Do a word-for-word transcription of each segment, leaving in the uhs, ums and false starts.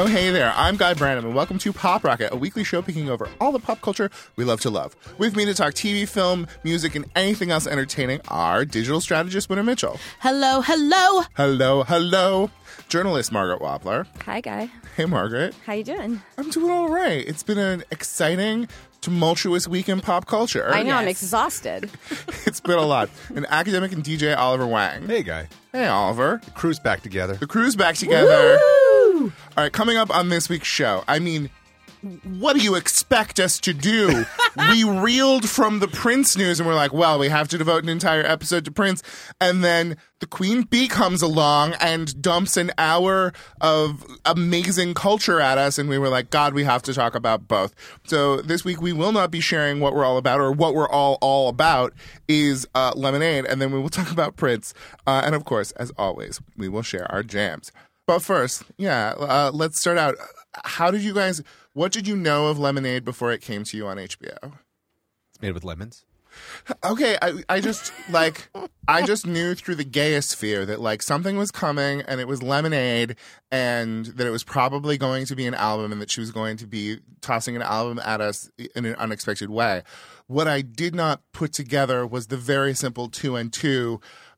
Oh, hey there. I'm Guy Branum, and welcome to Pop Rocket, a weekly show picking over all the pop culture we love to love. With me to talk T V, film, music, and anything else entertaining are digital strategist Winter Mitchell. Hello, hello. Hello, hello. Journalist Margaret Wappler. Hi, Guy. Hey, Margaret. How you doing? I'm doing all right. It's been an exciting, tumultuous week in pop culture. I know, Yes. I'm exhausted. It's been a lot. An academic and D J, Oliver Wang. Hey, Guy. Hey, Oliver. Crew's back together. The crew's back together. All right, coming up on this week's show, I mean, what do you expect us to do? We reeled from the Prince news and we're like, well, we have to devote an entire episode to Prince. And then the Queen Bee comes along and dumps an hour of amazing culture at us. And we were like, God, we have to talk about both. So this week we will not be sharing what we're all about, or what we're all all about is uh, Lemonade. And then we will talk about Prince. Uh, and of course, as always, we will share our jams. But first, yeah, uh, let's start out. How did you guys, what did you know of Lemonade before it came to you on H B O? It's made with lemons. Okay, I, I just, like, I just knew through the gayosphere that, like, something was coming and it was Lemonade and that it was probably going to be an album and that she was going to be tossing an album at us in an unexpected way. What I did not put together was the very simple two and two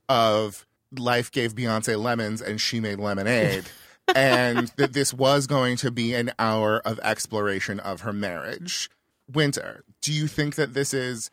of life gave Beyonce lemons and she made lemonade. And that this was going to be an hour of exploration of her marriage. Winter, do you think that this is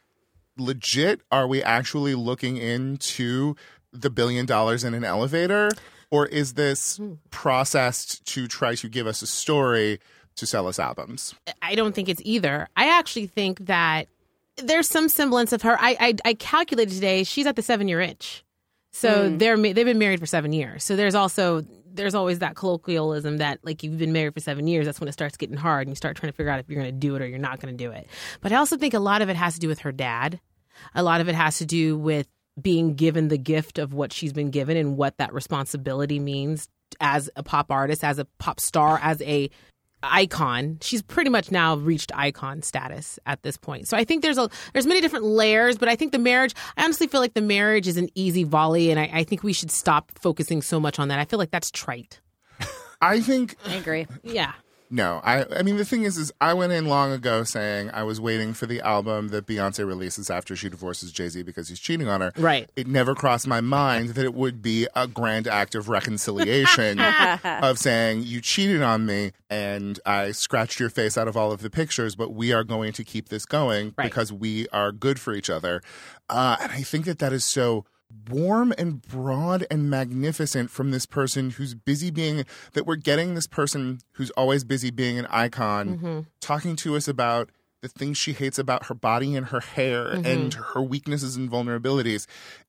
legit? Are we actually looking into the billion dollars in an elevator? Or is this processed to try to give us a story to sell us albums? I don't think it's either. I actually think that there's some semblance of her. I I, I calculated today, she's at the seven-year itch. So Mm. they're ma- they've been married for seven years. So there's also there's always that colloquialism that, like, you've been married for seven years. That's when it starts getting hard, and you start trying to figure out if you're going to do it or you're not going to do it. But I also think a lot of it has to do with her dad. A lot of it has to do with being given the gift of what she's been given and what that responsibility means as a pop artist, as a pop star, as a icon. She's pretty much now reached icon status at this point. So I think there's a there's many different layers, but I think the marriage, I honestly feel like the marriage is an easy volley, and I, I think we should stop focusing so much on that. I feel like that's trite. I think I agree. Yeah. no. I I mean, the thing is, is I went in long ago saying I was waiting for the album that Beyonce releases after she divorces Jay-Z because he's cheating on her. Right. It never crossed my mind that it would be a grand act of reconciliation of saying, you cheated on me and I scratched your face out of all of the pictures, but we are going to keep this going Right. because we are good for each other. Uh, and I think that that is so warm and broad and magnificent from this person who's busy being, that we're getting this person who's always busy being an icon, Mm-hmm. talking to us about the things she hates about her body and her hair Mm-hmm. and her weaknesses and vulnerabilities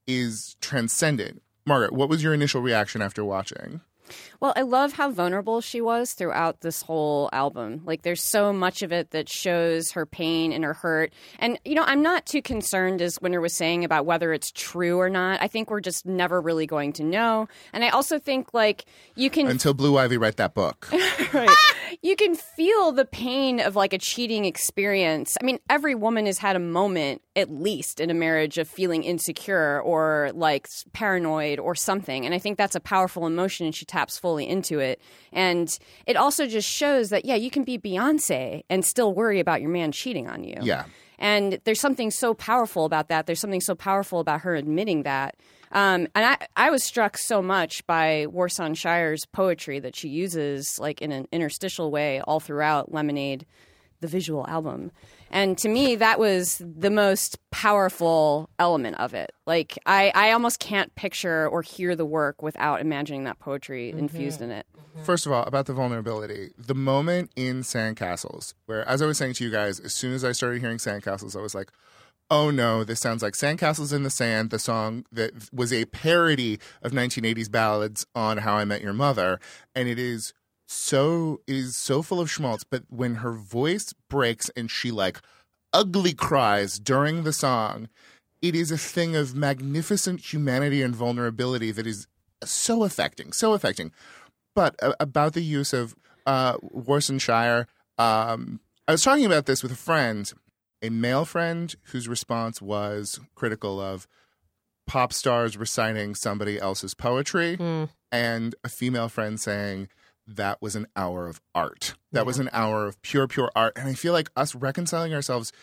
is transcendent. Margaret, what was your initial reaction after watching? Well, I love how vulnerable she was throughout this whole album. Like, there's so much of it that shows her pain and her hurt. And, you know, I'm not too concerned, as Winter was saying, about whether it's true or not. I think we're just never really going to know. And I also think, like, you can... Until Blue Ivy write that book. Right. You can feel the pain of, like, a cheating experience. I mean, every woman has had a moment, at least, in a marriage of feeling insecure or, like, paranoid or something. And I think that's a powerful emotion, and she taps fully into it. And it also just shows that, yeah, you can be Beyonce and still worry about your man cheating on you. Yeah. And there's something so powerful about that. There's something so powerful about her admitting that. Um, and I, I was struck so much by Warsan Shire's poetry that she uses, like, in an interstitial way all throughout Lemonade, the visual album. And to me, that was the most powerful element of it. Like, I, I almost can't picture or hear the work without imagining that poetry mm-hmm. infused in it. First of all, about the vulnerability, the moment in Sandcastles, where, as I was saying to you guys, as soon as I started hearing Sandcastles, I was like, oh no, this sounds like Sandcastles in the Sand, the song that was a parody of nineteen eighties ballads on How I Met Your Mother. And it is so, it is so full of schmaltz, but when her voice breaks and she, like, ugly cries during the song, it is a thing of magnificent humanity and vulnerability that is so affecting, so affecting. But uh, about the use of uh, Warsan Shire, um, I was talking about this with a friend, a male friend whose response was critical of pop stars reciting somebody else's poetry, Mm. and a female friend saying that was an hour of art. That yeah. was an hour of pure, pure art. And I feel like us reconciling ourselves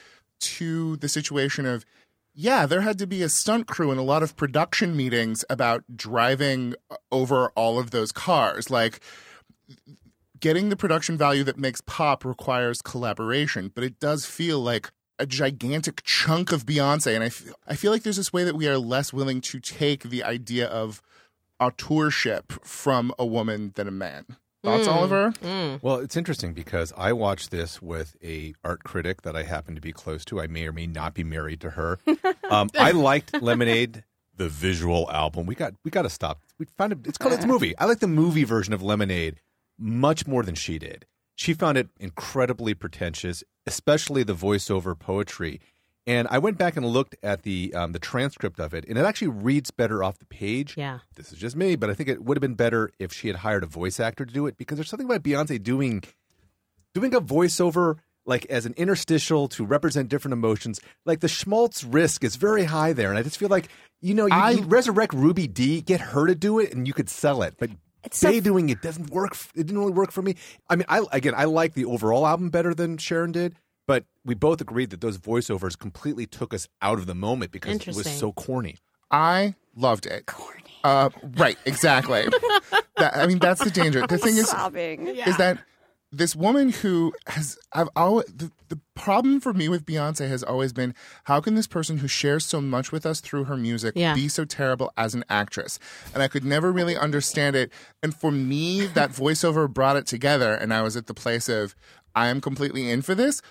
to the situation of, yeah, there had to be a stunt crew and a lot of production meetings about driving over all of those cars. Like, getting the production value that makes pop requires collaboration, but it does feel like a gigantic chunk of Beyonce. And I feel, I feel like there's this way that we are less willing to take the idea of auteurship from a woman than a man. Thoughts, mm, Oliver? Mm. Well, it's interesting because I watched this with a art critic that I happen to be close to. I may or may not be married to her. um, I liked Lemonade, the visual album. We got we got to stop. We found it. It's called it's a movie. I like the movie version of Lemonade much more than she did. She found it incredibly pretentious, especially the voiceover poetry. And I went back and looked at the um, the transcript of it, and it actually reads better off the page. Yeah. This is just me, but I think it would have been better if she had hired a voice actor to do it, because there's something about Beyonce doing doing a voiceover like as an interstitial to represent different emotions. Like the schmaltz risk is very high there, and I just feel like, you know, you, I, you resurrect Ruby Dee, get her to do it, and you could sell it. But It's Bey so, doing it doesn't work. It didn't really work for me. I mean, I again, I like the overall album better than Sharon did, but we both agreed that those voiceovers completely took us out of the moment because it was so corny. I loved it. Corny. Uh, right, exactly. that, I mean, that's the danger. The thing is, sobbing. is that this woman who has, I've always, the, the problem for me with Beyonce has always been, how can this person who shares so much with us through her music yeah. be so terrible as an actress? And I could never really understand it. And for me, that voiceover brought it together, and I was at the place of, I am completely in for this.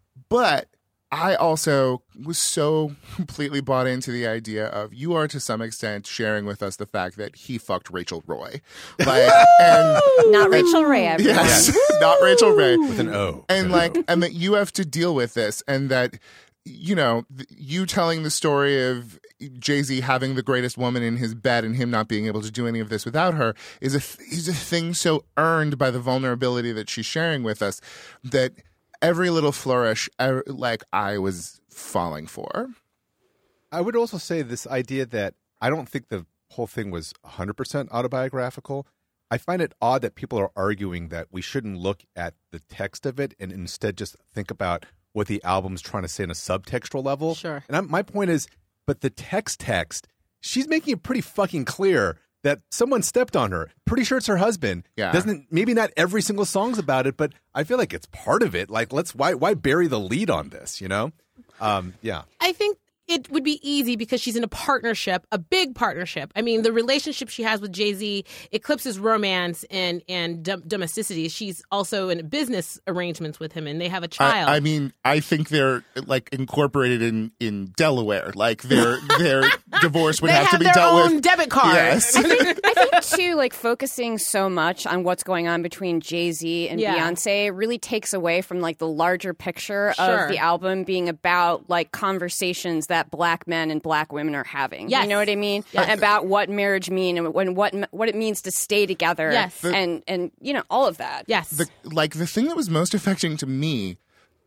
But I also was so completely bought into the idea of, you are to some extent sharing with us the fact that he fucked Rachel Roy. Like, and, not Rachel and, Ray. Everyone. Yes, not Rachel Ray. With an O. And like, and that you have to deal with this, and that, you know, you telling the story of Jay-Z having the greatest woman in his bed and him not being able to do any of this without her is a, is a thing so earned by the vulnerability that she's sharing with us that every little flourish, I, like, I was falling for. I would also say this idea that I don't think the whole thing was one hundred percent autobiographical. I find it odd that people are arguing that we shouldn't look at the text of it and instead just think about what the album's trying to say on a subtextual level. Sure. And I'm, my point is, but the text text, she's making it pretty fucking clear that someone stepped on her. Pretty sure it's her husband. Yeah. Doesn't maybe not every single song's about it, but I feel like it's part of it. Like, let's why why bury the lead on this, you know? Um, yeah. I think it would be easy because she's in a partnership, a big partnership. I mean, the relationship she has with Jay-Z eclipses romance and and dom- domesticity. She's also in business arrangements with him, and they have a child. I, I mean, I think they're like incorporated in, in Delaware. Like their their divorce would they have, have to be their dealt own with. Debit card. Yes. I think, I think too, like focusing so much on what's going on between Jay-Z and Yeah. Beyonce really takes away from like the larger picture Sure. of the album being about like conversations that black men and black women are having. Yes. You know what I mean? Yes. About what marriage mean and when what what it means to stay together. Yes. The- and and you know all of that. Yes. The, like the thing that was most affecting to me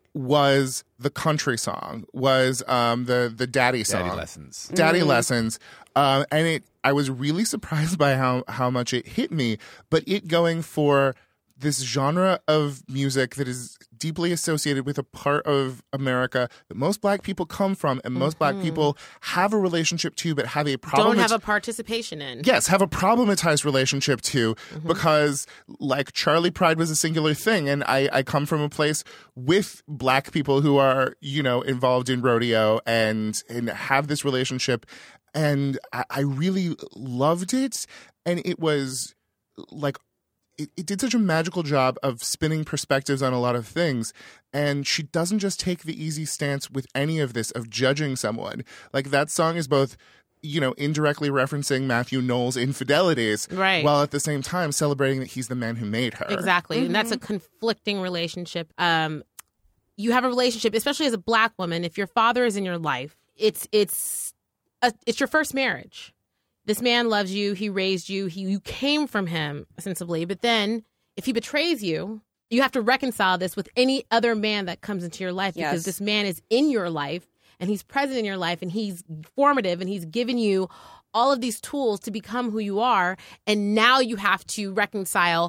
was the country song, was um, the the daddy song, Daddy Lessons. Daddy Mm. Lessons, uh, and it. I was really surprised by how how much it hit me. But it going for this genre of music that is deeply associated with a part of America that most black people come from, and most Mm-hmm. black people have a relationship to, but have a problem. Don't have a participation in. Yes, have a problematized relationship to, Mm-hmm. because like Charlie Pride was a singular thing, and I, I come from a place with black people who are, you know, involved in rodeo and and have this relationship, and I, I really loved it, and it was like it, it did such a magical job of spinning perspectives on a lot of things. And she doesn't just take the easy stance with any of this of judging someone. Like that song is both, you know, indirectly referencing Matthew Knowles' infidelities, Right. while at the same time celebrating that he's the man who made her. Exactly. And that's a conflicting relationship. Um, you have a relationship, especially as a black woman, if your father is in your life, it's it's a, it's your first marriage. This man loves you. He raised you. He you came from him, ostensibly. But then if he betrays you, you have to reconcile this with any other man that comes into your life, Yes. because this man is in your life and he's present in your life and he's formative and he's given you all of these tools to become who you are. And now you have to reconcile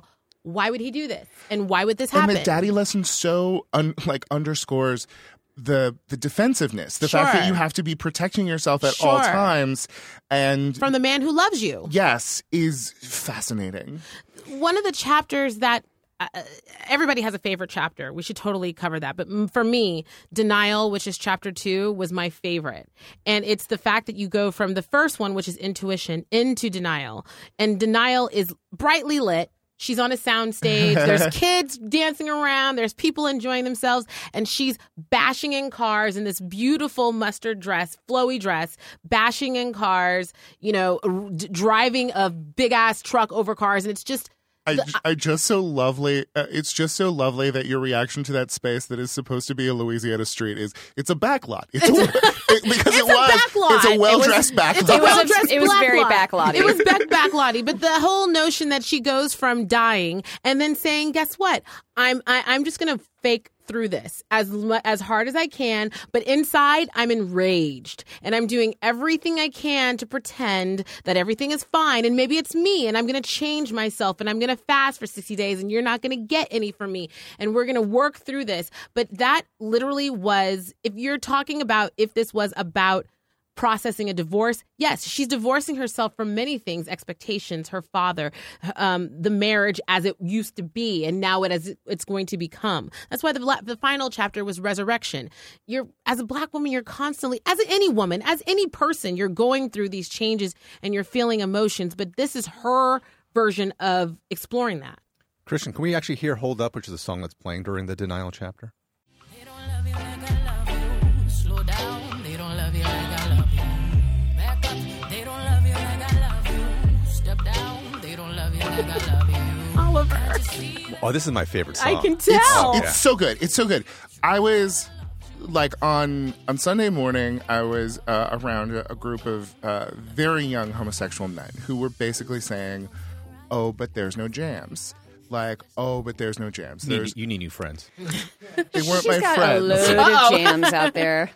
why would he do this? And why would this And happen? the daddy lesson so un, like underscores the the defensiveness, the fact that Sure. you have to be protecting yourself at all Sure. times. And From the man who loves you. yes, is fascinating. One of the chapters that uh, everybody has a favorite chapter. We should totally cover that. But m- for me, Denial, which is chapter two, was my favorite. And it's the fact that you go from the first one, which is intuition, into denial. And denial is brightly lit. She's on a soundstage. There's kids dancing around. There's people enjoying themselves. And she's bashing in cars in this beautiful mustard dress, flowy dress, bashing in cars, you know, r- d- driving a big ass truck over cars. And it's just, I, I just so lovely. Uh, it's just so lovely that your reaction to that space that is supposed to be a Louisiana street is it's a backlot. It's, a, it, because It's it a was. backlot. It's a well dressed It's a backlot. It was a- well-dressed it was very backlot. backlotty. It was back backlotty. But the whole notion that she goes from dying and then saying, "Guess what? I'm I, I'm just going to fake through this as mu- as hard as I can, but inside I'm enraged and I'm doing everything I can to pretend that everything is fine, and maybe it's me, and I'm going to change myself, and I'm going to fast for sixty days, and you're not going to get any from me, and we're going to work through this." But that literally was, if you're talking about if this was about processing a divorce, yes, she's divorcing herself from many things, expectations, her father, um, the marriage as it used to be, and now it as it's going to become. That's why the bla- the final chapter was resurrection. You're, as a Black woman, you're constantly, as any woman, as any person, you're going through these changes and you're feeling emotions, but this is her version of exploring that. Christian, can we actually hear Hold Up, which is a song that's playing during the Denial chapter? They don't love you like I love you. Slow down. They don't love you like I love you. Back up. They don't love you like I love you. Step down. They don't love you like I love you. Oliver. Oh, this is my favorite song. I can tell. It's so good. It's so good. I was like on on Sunday morning. I was uh, around a, a group of uh, very young homosexual men who were basically saying, "Oh, but there's no jams." Like, "Oh, but there's no jams." You There's need, you need new friends. they weren't She's my got friends. a load Uh-oh. of jams out there.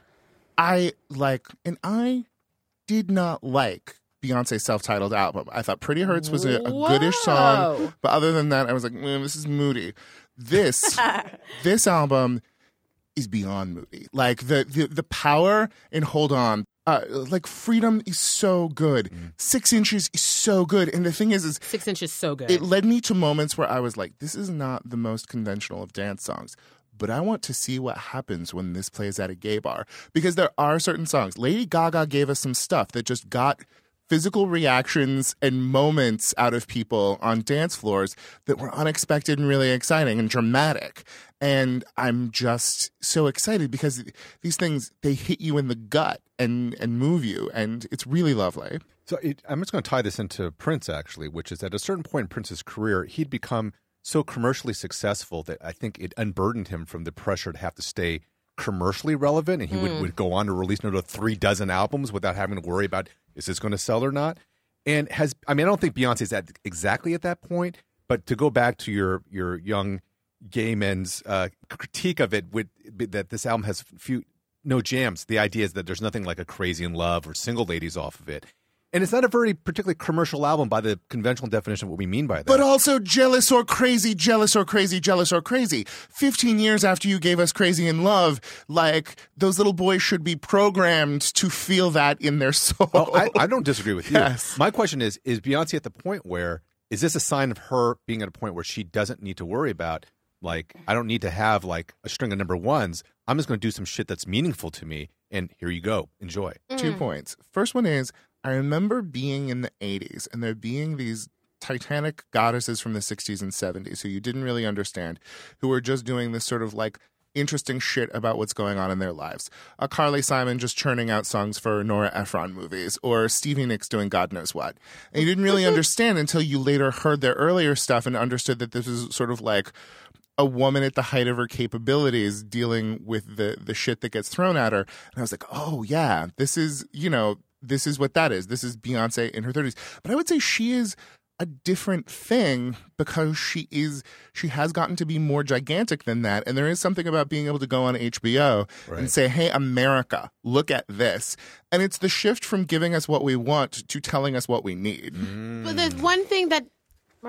I like, and I did not like Beyonce's self-titled album. I thought Pretty Hurts was a, a goodish song, Whoa. but other than that, I was like, mm, this is moody. This this album is beyond moody. Like the the, the power in Hold On. Uh, like Freedom is so good. Six Inches is so good. And the thing is, is Six Inches so good. it led me to moments where I was like, this is not the most conventional of dance songs, but I want to see what happens when this plays at a gay bar. Because there are certain songs. Lady Gaga gave us some stuff that just got physical reactions and moments out of people on dance floors that were unexpected and really exciting and dramatic. And I'm just so excited because these things, they hit you in the gut and, and move you. And it's really lovely. So it, I'm just going to tie this into Prince, actually, which is at a certain point in Prince's career, he'd become so commercially successful that I think it unburdened him from the pressure to have to stay commercially relevant. And he would, would go on to release another three dozen albums without having to worry about, is this going to sell or not? And has, I mean, I don't think Beyonce's at exactly at that point, but to go back to your, your young gay men's uh, critique of it, with that this album has few, no jams. The idea is that there's nothing like a Crazy in Love or Single Ladies off of it. And it's not a very particularly commercial album by the conventional definition of what we mean by that. But also jealous or crazy, jealous or crazy, jealous or crazy. Fifteen years after you gave us Crazy in Love, like, those little boys should be programmed to feel that in their soul. Oh, I, I don't disagree with you. Yes. My question is, is Beyonce at the point where, is this a sign of her being at a point where she doesn't need to worry about, like, I don't need to have, like, a string of number ones. I'm just going to do some shit that's meaningful to me, and here you go. Enjoy. Two points. First one is, I remember being in the eighties and there being these titanic goddesses from the sixties and seventies who you didn't really understand, who were just doing this sort of like interesting shit about what's going on in their lives. A Carly Simon just churning out songs for Nora Ephron movies, or Stevie Nicks doing God knows what. And you didn't really understand until you later heard their earlier stuff and understood that this was sort of like a woman at the height of her capabilities dealing with the the shit that gets thrown at her. And I was like, oh yeah, this is, you know, this is what that is. This is Beyonce in her thirties. But I would say she is a different thing because she is she has gotten to be more gigantic than that. And there is something about being able to go on H B O Right. and say, hey, America, look at this. And it's the shift from giving us what we want to telling us what we need. But there's one thing that, Margaret,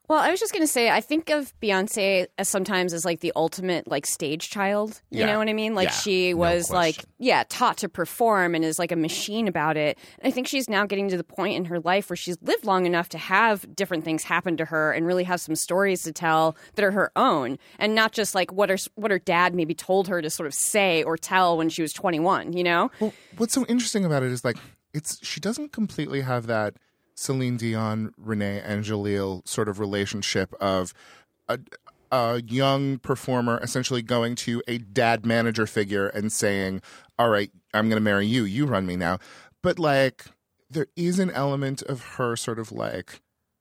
Well, I was just going to say, I think of Beyonce as sometimes as like the ultimate like stage child. You Yeah. know what I mean? Like Yeah, she no was like, question. yeah, taught to perform and is like a machine about it. And I think she's now getting to the point in her life where she's lived long enough to have different things happen to her and really have some stories to tell that are her own, and not just like what her what her dad maybe told her to sort of say or tell when she was twenty-one. You know? Well, what's so interesting about it is like it's she doesn't completely have that Celine Dion, Renee Angelil sort of relationship of a, a young performer essentially going to a dad manager figure and saying, all right, I'm going to marry you. You run me now. But like there is an element of her sort of like,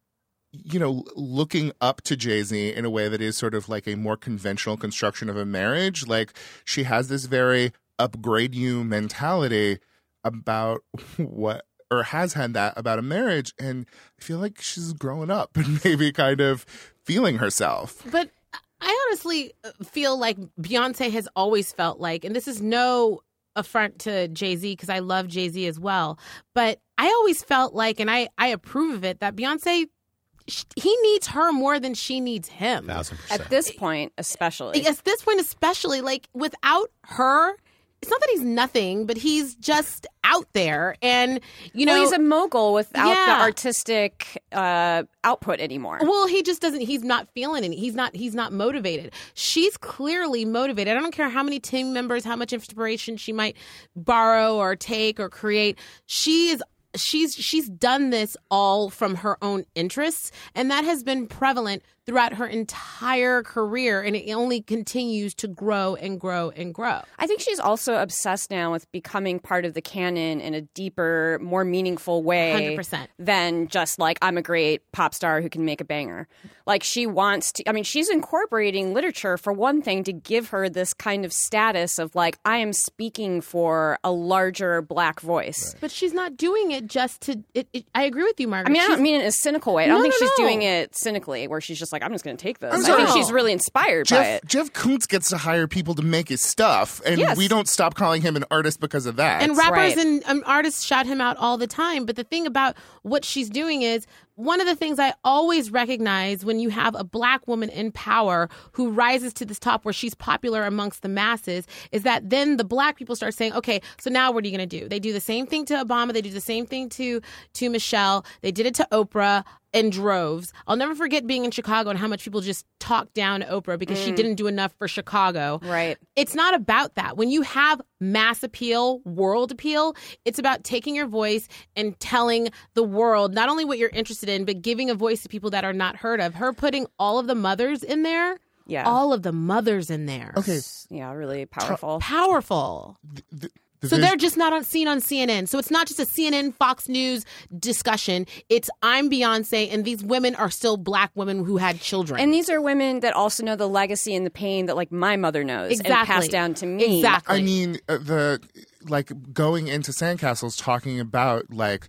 you know, looking up to Jay-Z in a way that is sort of like a more conventional construction of a marriage. Like she has this very upgrade you mentality about what, or has had that about a marriage, and I feel like she's growing up and maybe kind of feeling herself. But I honestly feel like Beyonce has always felt like, and this is no affront to Jay-Z because I love Jay-Z as well, but I always felt like, and I, I approve of it, that Beyonce, sh- he needs her more than she needs him. Thousand percent. At this point, especially. At this point especially, like without her, it's not that he's nothing, but he's just out there. And, you know, well, he's a mogul without Yeah. the artistic uh, output anymore. well, he just doesn't, he's not feeling it. He's not, he's not motivated. She's clearly motivated. I don't care how many team members, how much inspiration she might borrow or take or create. She is, she's, she's done this all from her own interests. And that has been prevalent throughout her entire career. And it only continues to grow and grow and grow. I think she's also obsessed now with becoming part of the canon in a deeper, more meaningful way one hundred percent. than just like, I'm a great pop star who can make a banger. Like she wants to, I mean, she's incorporating literature for one thing to give her this kind of status of like, I am speaking for a larger black voice. But she's not doing it just to, it, it, I agree with you, Margaret. I mean, I She's- don't mean it in a cynical way. I don't No, think no, she's no. doing it cynically where she's just like, I'm just going to take this. I'm I sorry. think she's really inspired by Jeff, it. Jeff Koons gets to hire people to make his stuff, and Yes. we don't stop calling him an artist because of that. And rappers right. and um, artists shout him out all the time. But the thing about what she's doing is one of the things I always recognize when you have a black woman in power who rises to this top where she's popular amongst the masses is that then the black people start saying, okay, so now what are you going to do? They do the same thing to Obama. They do the same thing to, to Michelle. They did it to Oprah in droves. I'll never forget being in Chicago and how much people just talked down to Oprah because she didn't do enough for Chicago. Right. It's not about that. When you have mass appeal, world appeal, it's about taking your voice and telling the world not only what you're interested in, but giving a voice to people that are not heard of. Her putting all of the mothers in there, Yeah. all of the mothers in there. okay, Yeah, really powerful. Powerful. the, the So vis- they're just not on, seen on C N N. So it's not just a C N N, Fox News discussion. It's I'm Beyonce, and these women are still black women who had children. And these are women that also know the legacy and the pain that like my mother knows and Exactly. passed down to me. Exactly. I mean, uh, the like going into sandcastles, talking about like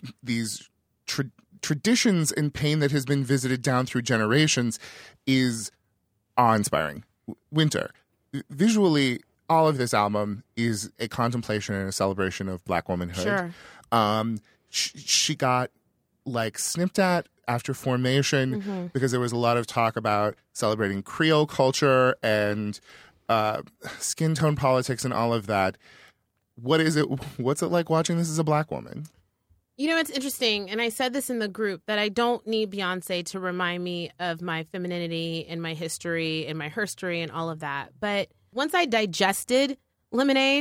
these tra- traditions and pain that has been visited down through generations is awe-inspiring. W- Winter, visually, all of this album is a contemplation and a celebration of Black womanhood. Sure. Um, sh- she got like snipped at after formation Mm-hmm. because there was a lot of talk about celebrating Creole culture and uh, skin tone politics and all of that. What is it? What's it like watching this as a Black woman? You know, it's interesting, and I said this in the group, that I don't need Beyonce to remind me of my femininity and my history and my herstory and all of that. But once I digested Lemonade,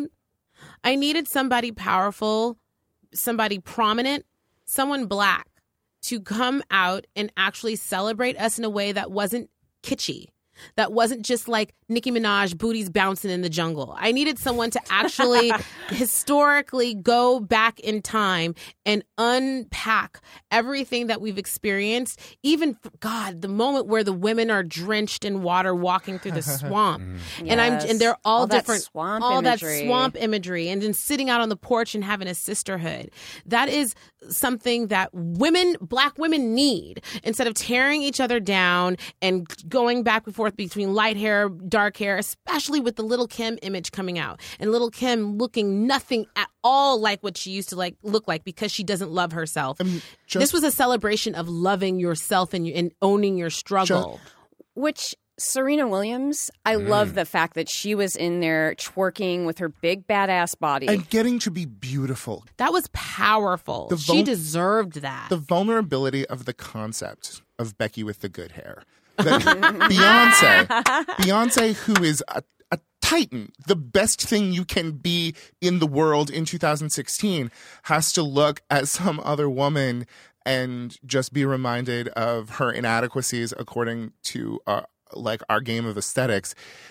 I needed somebody powerful, somebody prominent, someone Black to come out and actually celebrate us in a way that wasn't kitschy. That wasn't just like Nicki Minaj booties bouncing in the jungle. I needed someone to actually historically go back in time and unpack everything that we've experienced. Even, God, the moment where the women are drenched in water walking through the swamp. And I'm Yes. and they're all, All that different. swamp all imagery. that swamp imagery. And then sitting out on the porch and having a sisterhood. That is something that women, Black women need. Instead of tearing each other down and going back before forth between light hair, dark hair, especially with the Little Kim image coming out. And Little Kim looking nothing at all like what she used to like look like because she doesn't love herself. mean, just- this was a celebration of loving yourself and, and owning your struggle. Which Serena Williams, I love the fact that she was in there twerking with her big badass body. And getting to be beautiful. That was powerful. The she vul- deserved that. The vulnerability of the concept of Becky with the good hair. That Beyonce, Beyonce, who is a, a titan, the best thing you can be in the world in two thousand sixteen, has to look at some other woman and just be reminded of her inadequacies according to uh, like our game of aesthetics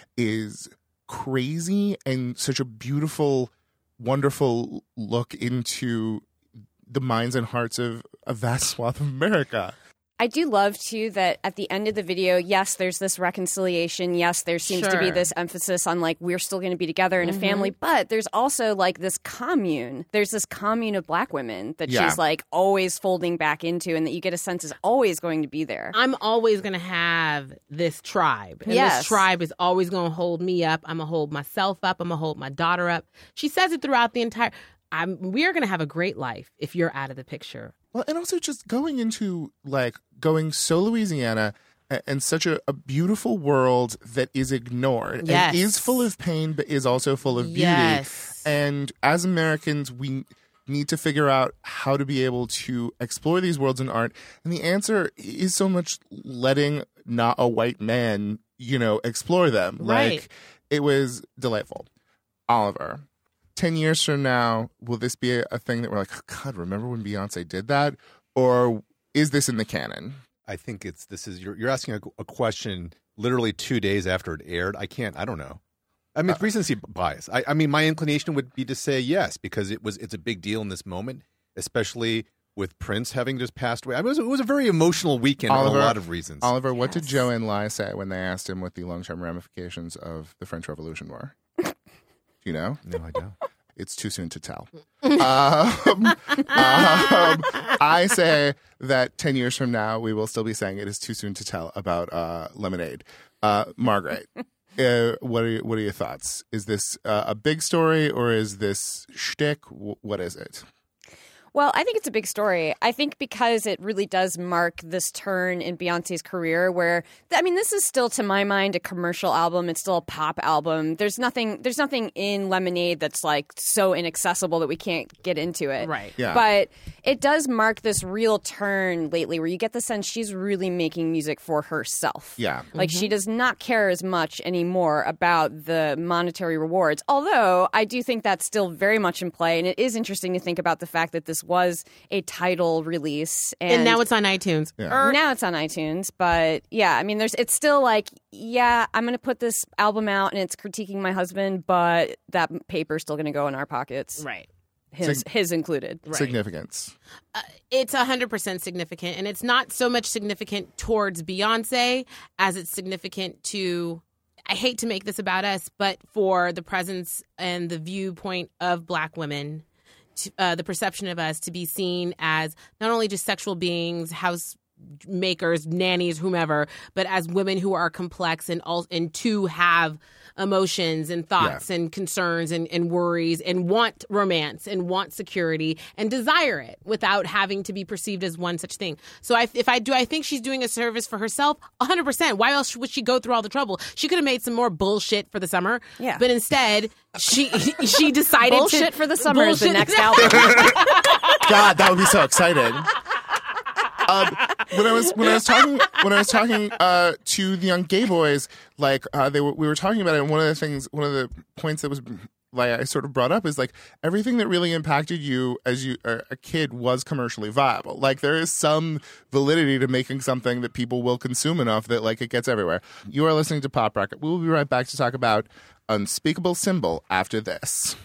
is crazy and such a beautiful, wonderful look into the minds and hearts of a vast swath of America. I do love, too, that at the end of the video, yes, there's this reconciliation. Yes, there seems to be Sure. this emphasis on, like, we're still going to be together in a family. But there's also, like, this commune. There's this commune of black women that Yeah. she's, like, always folding back into and that you get a sense is always going to be there. I'm always going to have this tribe. And Yes. this tribe is always going to hold me up. I'm going to hold myself up. I'm going to hold my daughter up. She says it throughout the entire... I'm, we are going to have a great life if you're out of the picture. Well, and also just going into like going so Louisiana a- and such a, a beautiful world that is ignored Yes. and is full of pain, but is also full of beauty. Yes. And as Americans, we need to figure out how to be able to explore these worlds in art. And the answer is so much letting not a white man, you know, explore them. Right. Like it was delightful. Oliver. Ten years from now, will this be a, a thing that we're like, oh, God, remember when Beyonce did that? Or is this in the canon? I think it's this is you're you're asking a, a question literally two days after it aired. I can't. I don't know. I mean, it's recency bias. I, I mean, my inclination would be to say yes because it was it's a big deal in this moment, especially with Prince having just passed away. I mean, it was, it was a very emotional weekend Oliver, for a lot of reasons. Oliver, what did Joe and Lai say when they asked him what the long-term ramifications of the French Revolution were? Do you know? No, I don't. It's too soon to tell. um, um, I say that ten years from now, we will still be saying it is too soon to tell about uh, Lemonade. Uh, Margaret, uh, what are your, what are your thoughts? Is this uh, a big story or is this shtick? W- what is it? Well, I think it's a big story. I think because it really does mark this turn in Beyonce's career where, I mean, this is still, to my mind, a commercial album. It's still a pop album. There's nothing there's nothing in Lemonade that's, like, so inaccessible that we can't get into it. Right. Yeah. But it does mark this real turn lately where you get the sense she's really making music for herself. Yeah. Like, she does not care as much anymore about the monetary rewards. Although, I do think that's still very much in play. And it is interesting to think about the fact that this was a title release. And, And now it's on iTunes. Yeah. now it's on iTunes. But, yeah, I mean, there's it's still like, yeah, I'm going to put this album out and it's critiquing my husband, but that paper's still going to go in our pockets. Right. His, his included. Significance. It's one hundred percent significant. And it's not so much significant towards Beyonce as it's significant to, I hate to make this about us, but for the presence and the viewpoint of Black women, to, uh, the perception of us to be seen as not only just sexual beings, house makers, nannies, whomever, but as women who are complex and all, and to have emotions and thoughts Yeah. and concerns and, and worries and want romance and want security and desire it without having to be perceived as one such thing. So I, if I do, I think she's doing a service for herself one hundred percent. Why else would she go through all the trouble? She could have made some more bullshit for the summer. Yeah. But instead, she she decided Bullshit to... for the summer is the bullshit- next album. God, that would be so exciting. Um, when I was when I was talking when I was talking uh, to the young gay boys, like uh, they were, we were talking about it. And one of the things, one of the points that was like I sort of brought up is like everything that really impacted you as you are a kid was commercially viable. Like there is some validity to making something that people will consume enough that like it gets everywhere. You are listening to Pop Rocket. We will be right back to talk about Unspeakable Symbol after this.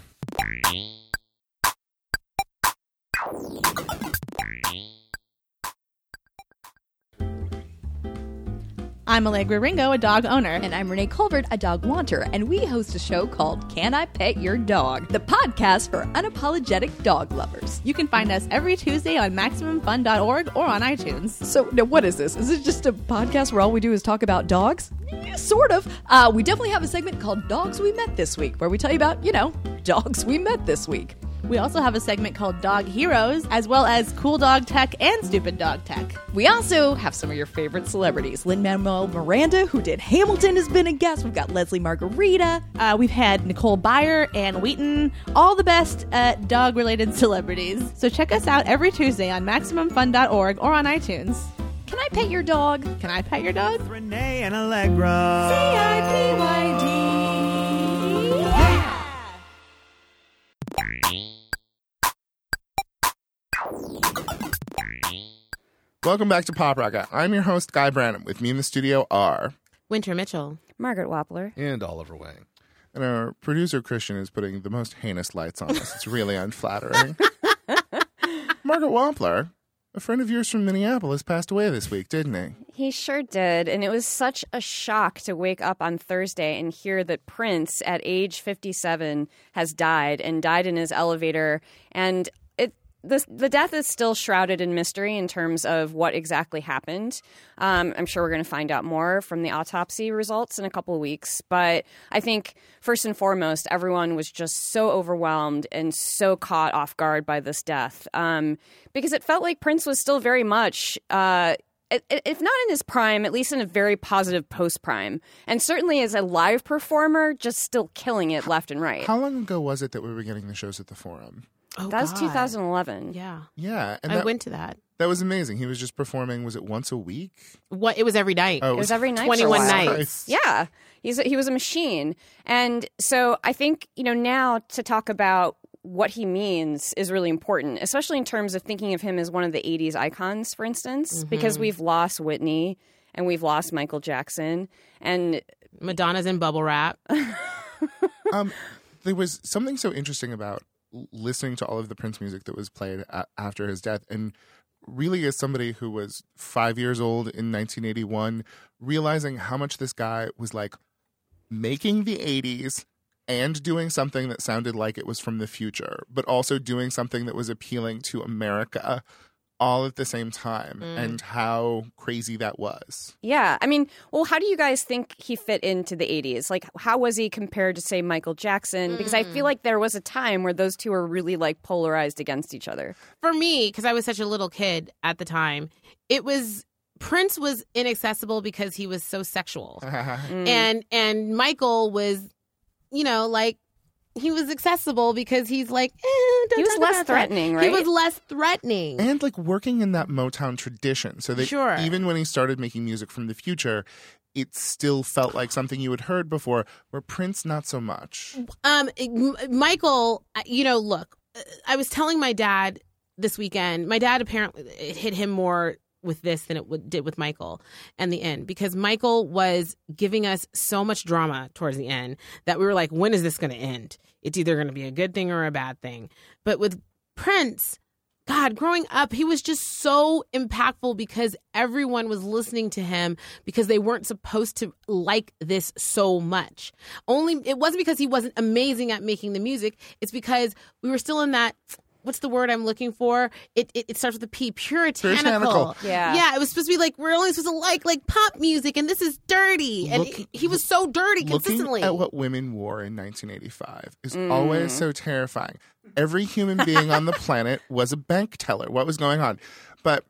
I'm Allegra Ringo, a dog owner. And I'm Renee Colbert, a dog wanter, and we host a show called Can I Pet Your Dog? The podcast for unapologetic dog lovers. You can find us every Tuesday on Maximum Fun dot org or on iTunes. So, now what is this? Is it just a podcast where all we do is talk about dogs? Yeah, sort of. Uh, we definitely have a segment called Dogs We Met This Week, where we tell you about, you know, dogs we met this week. We also have a segment called Dog Heroes, as well as Cool Dog Tech and Stupid Dog Tech. We also have some of your favorite celebrities. Lin-Manuel Miranda, who did Hamilton, has been a guest. We've got Leslie Margarita. Uh, we've had Nicole Byer, Ann Wheaton, all the best uh, dog-related celebrities. So check us out every Tuesday on Maximum Fun dot org or on iTunes. Can I pet your dog? Can I pet your dog? Renee and Allegra. C I P Y D. Yeah! Welcome back to Pop Rocket. I'm your host, Guy Branum. With me in the studio are... Winter Mitchell. Margaret Wappler. And Oliver Wang. And our producer, Christian, is putting the most heinous lights on us. It's really unflattering. Margaret Wappler, a friend of yours from Minneapolis, passed away this week, didn't he? He sure did. And it was such a shock to wake up on Thursday and hear that Prince, at age fifty-seven, has died and died in his elevator. And it the, the death is still shrouded in mystery in terms of what exactly happened. Um, I'm sure we're going to find out more from the autopsy results in a couple of weeks. But I think, first and foremost, everyone was just so overwhelmed and so caught off guard by this death. Um, because it felt like Prince was still very much... Uh, if not in his prime, at least in a very positive post-prime. And certainly as a live performer, just still killing it left and right. How long ago was it that we were getting the shows at the Forum? Oh, That was God. two thousand eleven. Yeah. Yeah. And I that, went to that. that was amazing. He was just performing, was it once a week? What? It was every night. Oh, It was every night for a twenty-one while. nights. Yeah. He's a, he was a machine. And so I think, you know, now to talk about what he means is really important, especially in terms of thinking of him as one of the eighties icons, for instance, because we've lost Whitney and we've lost Michael Jackson. And Madonna's in bubble wrap. Um, there was something so interesting about l- listening to all of the Prince music that was played a- after his death. And really, as somebody who was five years old in nineteen eighty-one, realizing how much this guy was like making the eighties and doing something that sounded like it was from the future, but also doing something that was appealing to America all at the same time, and how crazy that was. yeah, I mean, well, how do you guys think he fit into the eighties? Like, how was he compared to, say, Michael Jackson? Because I feel like there was a time where those two were really, like, polarized against each other. For me, because I was such a little kid at the time, it was Prince was inaccessible because he was so sexual, and and Michael was, you know, like he was accessible because he's like, eh, don't He was talk less about that. threatening, He right? was less threatening. And like working in that Motown tradition. So that Sure. even when he started making music from the future, it still felt like something you had heard before, where Prince, not so much. Um, M- Michael, you know, look, I was telling my dad this weekend. My dad apparently it hit him more with this than it would, did with Michael and the end, because Michael was giving us so much drama towards the end that we were like, when is this going to end? It's either going to be a good thing or a bad thing. But with Prince, God, growing up, he was just so impactful because everyone was listening to him because they weren't supposed to like this so much. Only it wasn't because he wasn't amazing at making the music. It's because we were still in that. What's the word I'm looking for? It it, it starts with a P. Puritanical. Puritanical. Yeah. Yeah. It was supposed to be like we're only supposed to like like pop music, and this is dirty. And Look- he, he was so dirty consistently. Looking at what women wore in nineteen eighty-five is always so terrifying. Every human being on the planet was a bank teller. What was going on? But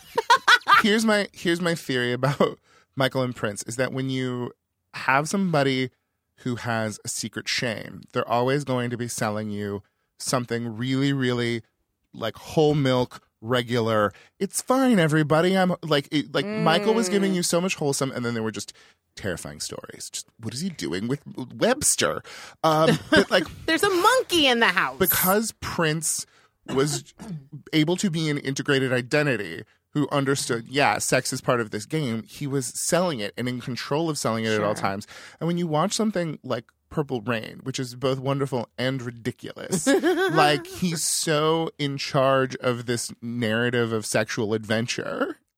here's my here's my theory about Michael and Prince is that when you have somebody who has a secret shame, they're always going to be selling you something really, really like whole milk, regular. It's fine, everybody. I'm like, it, like Michael was giving you so much wholesome, and then there were just terrifying stories. Just what is he doing with Webster? Um, but like There's a monkey in the house. because Prince was able to be an integrated identity who understood, yeah, sex is part of this game. He was selling it and in control of selling it at all times. And when you watch something like Purple Rain, which is both wonderful and ridiculous, like he's so in charge of this narrative of sexual adventure.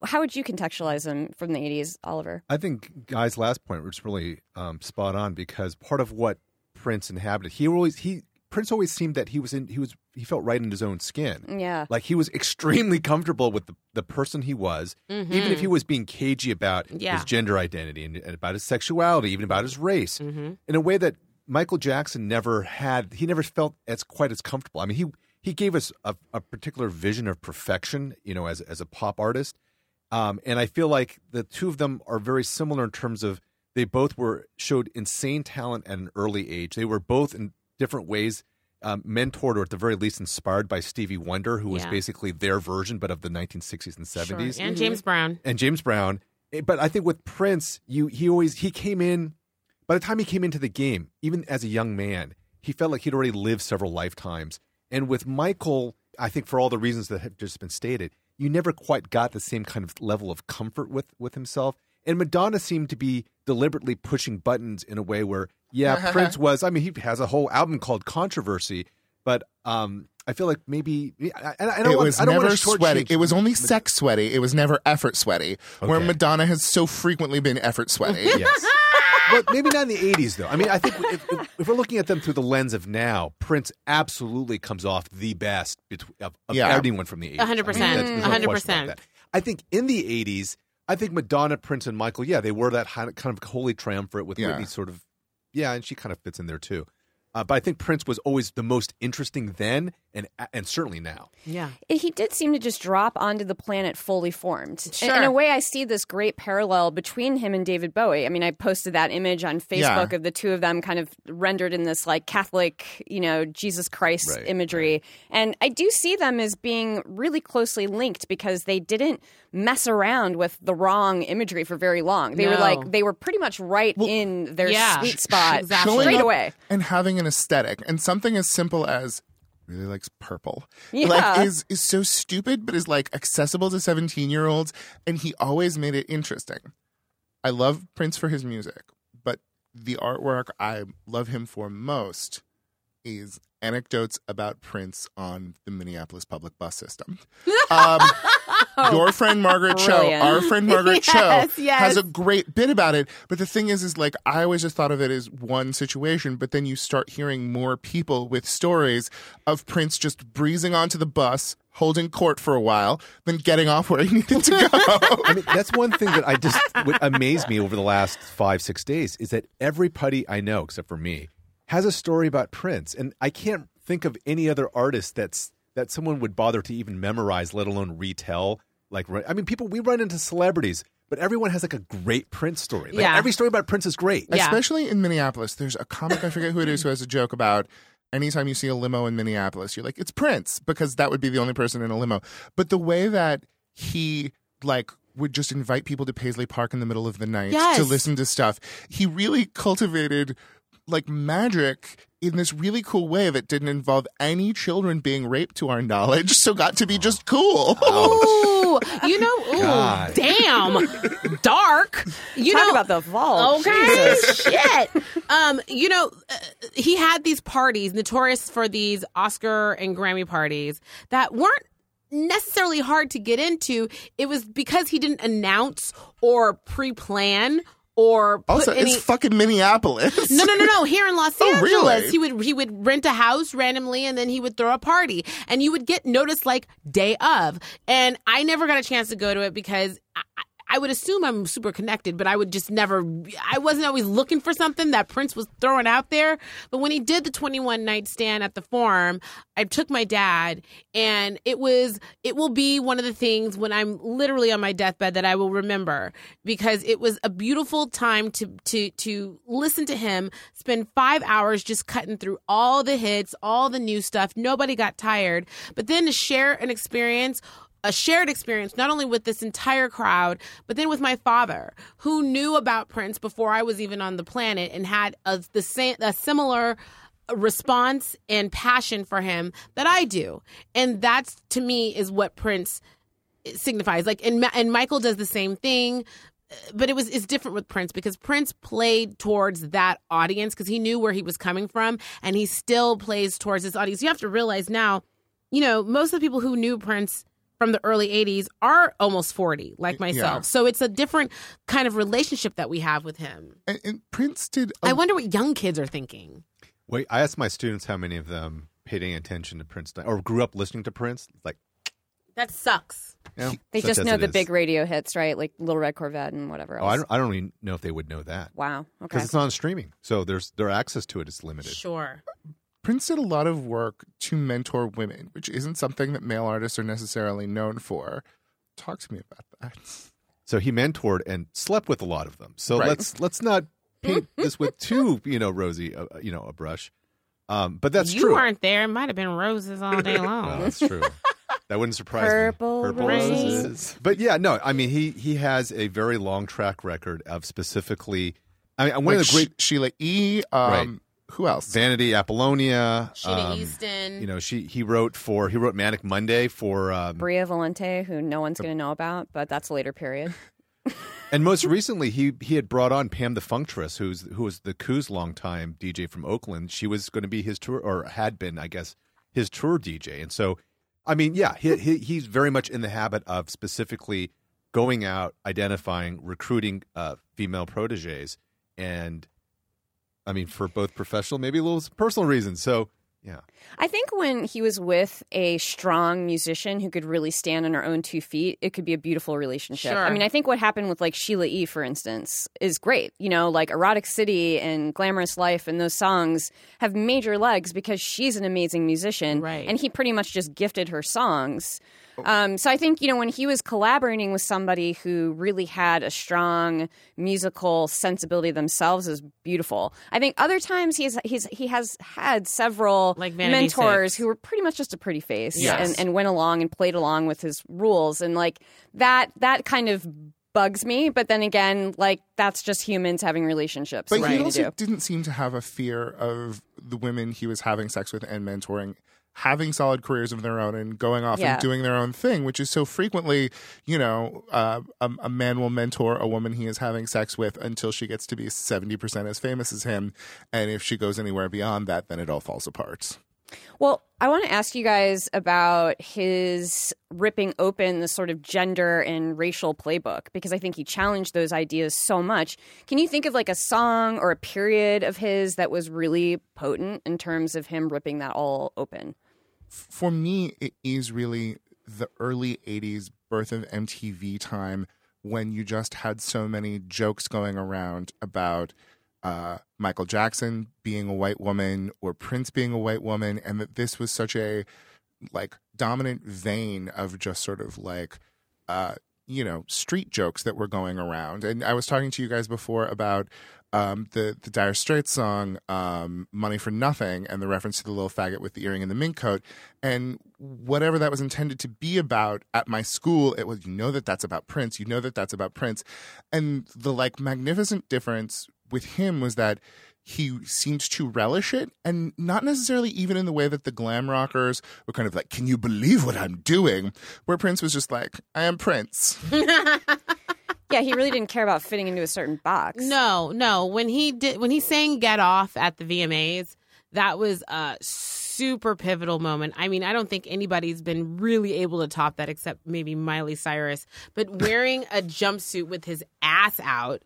how would you contextualize him from the eighties, Oliver? I think Guy's last point was really um, spot on because part of what Prince inhabited, he always he Prince always seemed that he was in he was he felt right in his own skin. Yeah. Like he was extremely comfortable with the, the person he was, Mm-hmm. even if he was being cagey about Yeah. his gender identity and, and about his sexuality, even about his race, Mm-hmm. in a way that Michael Jackson never had. He never felt as quite as comfortable. I mean, he he gave us a, a particular vision of perfection, you know, as as a pop artist. Um, and I feel like the two of them are very similar in terms of they both were showed insane talent at an early age. They were both in different ways um, mentored or at the very least inspired by Stevie Wonder, who was Yeah. basically their version, but of the nineteen sixties and seventies. And James Brown. And James Brown. Eh, But I think with Prince, you he always he came in. By the time he came into the game, even as a young man, he felt like he'd already lived several lifetimes. And with Michael, I think for all the reasons that have just been stated, you never quite got the same kind of level of comfort with, with himself. And Madonna seemed to be deliberately pushing buttons in a way where, yeah, Prince was, I mean, he has a whole album called Controversy, but um, I feel like maybe, I, I, I don't It want, was I don't never want to sweaty. shortchange- It was only sex sweaty. It was never effort sweaty. Where Okay. Madonna has so frequently been effort sweaty. Yes. Well, maybe not in the eighties, though. I mean, I think if, if, if we're looking at them through the lens of now, Prince absolutely comes off the best between, of, of Yeah. anyone from the eighties. one hundred percent. I mean, that's- there's no one hundred question about percent. that. I think in the eighties, I think Madonna, Prince, and Michael, yeah, they were that kind of holy triumvirate with Yeah. Whitney sort of, yeah, and she kind of fits in there too. Uh, but I think Prince was always the most interesting then and and certainly now. Yeah. He did seem to just drop onto the planet fully formed. In- Sure. In a way, I see this great parallel between him and David Bowie. I mean, I posted that image on Facebook Yeah. of the two of them kind of rendered in this like Catholic, you know, Jesus Christ Right, imagery. And I do see them as being really closely linked because they didn't mess around with the wrong imagery for very long. They were No. like, they were pretty much right in their Yeah. sweet spot Exactly. Showing straight up away. and having an aesthetic and something as simple as really likes purple Yeah. like is is so stupid but is like accessible to seventeen year olds, and he always made it interesting. I love Prince for his music, but the artwork I love him for most is anecdotes about Prince on the Minneapolis public bus system. Um, your friend Margaret Cho, Brilliant. our friend Margaret Yes, Cho, yes. has a great bit about it. But the thing is, is like I always just thought of it as one situation, but then you start hearing more people with stories of Prince just breezing onto the bus, holding court for a while, then getting off where he needed to go. I mean, that's one thing that I just would amaze me over the last five, six days is that everybody I know, except for me, has a story about Prince. And I can't think of any other artist that's that someone would bother to even memorize, let alone retell. Like, I mean, people, we run into celebrities, but everyone has like a great Prince story. Like, Yeah. every story about Prince is great. Yeah. Especially in Minneapolis. There's a comic, I forget who it is, who has a joke about anytime you see a limo in Minneapolis, you're like, it's Prince, because that would be the only person in a limo. But the way that he, like, would just invite people to Paisley Park in the middle of the night Yes. to listen to stuff, he really cultivated, like, magic in this really cool way that didn't involve any children being raped to our knowledge, so got to be just cool. Ooh, you know, ooh, God. damn, dark. You Talk know, about the vault. Okay, shit. Um, you know, uh, he had these parties, notorious for these Oscar and Grammy parties that weren't necessarily hard to get into. It was because he didn't announce or pre-plan or put Also, any. it's fucking Minneapolis. No, no, no, no. Here in Los Oh, Angeles, really? he would he would rent a house randomly, and then he would throw a party, and you would get noticed like day of. And I never got a chance to go to it because I, I would assume I'm super connected, but I would just never. I wasn't always looking for something that Prince was throwing out there. But when he did the twenty-one night stand at the Forum, I took my dad, and it was it will be one of the things when I'm literally on my deathbed that I will remember, because it was a beautiful time to to to listen to him spend five hours just cutting through all the hits, all the new stuff. Nobody got tired, but then to share an experience. A shared experience, not only with this entire crowd, but then with my father, who knew about Prince before I was even on the planet and had a, the same, a similar response and passion for him that I do. And that's, to me, is what Prince signifies. Like, and, Ma- and Michael does the same thing. But it was it's different with Prince because Prince played towards that audience because he knew where he was coming from, and he still plays towards this audience. You have to realize now, you know, most of the people who knew Prince from the early eighties are almost forty, like myself. Yeah. So it's a different kind of relationship that we have with him. And, and Prince did. A, I wonder what young kids are thinking. Wait, I asked my students how many of them paid any attention to Prince or grew up listening to Prince. Like, That sucks. you know, They such just as know it the is. big radio hits, right? Like Little Red Corvette and whatever Oh, else. I don't, I don't even know if they would know that Wow. because Okay. it's not on streaming. So there's their access to it is limited. Sure. Prince did a lot of work to mentor women, which isn't something that male artists are necessarily known for. Talk to me about that. So he mentored and slept with a lot of them. So Right. let's let's not paint this with too you know rosy uh, you know a brush. Um, but that's you true. weren't there. It might have been roses all day Well, long. that's true. That wouldn't surprise Purple me. Purple roses. roses. But yeah, no, I mean he he has a very long track record of specifically. I mean, one Like of the great Sh- Sheila E. Um, Right. Who else? Vanity Apollonia. Sheena um, Easton. You know, she he wrote for he wrote Manic Monday for um, Bria Valente, who no one's going to know about, but that's a later period. and most recently he he had brought on Pam the Funktress, who's who was the Coos longtime D J from Oakland. She was going to be his tour or had been, I guess, his tour D J. And so, I mean, yeah, he, he he's very much in the habit of specifically going out, identifying, recruiting uh, female proteges, and I mean, for both professional, maybe a little personal reasons. So, yeah. I think when he was with a strong musician who could really stand on her own two feet, it could be a beautiful relationship. Sure. I mean, I think what happened with like Sheila E., for instance, is great. You know, like Erotic City and Glamorous Life and those songs have major legs because she's an amazing musician. Right. And he pretty much just gifted her songs. Um, so I think, you know, when he was collaborating with somebody who really had a strong musical sensibility themselves is beautiful. I think other times he's he's he has had several Like Vanity mentors Six. who were pretty much just a pretty face Yes. and, and went along and played along with his rules. And like that that kind of bugs me. But then again, like that's just humans having relationships. But What he are you gonna also do? didn't seem to have a fear of the women he was having sex with and mentoring having solid careers of their own and going off Yeah. and doing their own thing, which is so frequently, you know, uh, a, a man will mentor a woman he is having sex with until she gets to be seventy percent as famous as him. And if she goes anywhere beyond that, then it all falls apart. Well, I want to ask you guys about his ripping open the sort of gender and racial playbook because I think he challenged those ideas so much. Can you think of like a song or a period of his that was really potent in terms of him ripping that all open? For me, it is really the early eighties birth of M T V time when you just had so many jokes going around about uh, Michael Jackson being a white woman or Prince being a white woman, and that this was such a like dominant vein of just sort of like uh, you know street jokes that were going around. And I was talking to you guys before about um, the the Dire Straits song um, "Money for Nothing" and the reference to the little faggot with the earring and the mink coat, and whatever that was intended to be about. At my school, it was, you know, that that's about Prince. You know that that's about Prince, and the like magnificent difference with him was that he seemed to relish it, and not necessarily even in the way that the glam rockers were kind of like, can you believe what I'm doing? Where Prince was just like, I am Prince. Yeah, he really didn't care about fitting into a certain box. No, no. When he did, when he sang "Get Off" at the V M As, that was a super pivotal moment. I mean, I don't think anybody's been really able to top that except maybe Miley Cyrus. But wearing a jumpsuit with his ass out,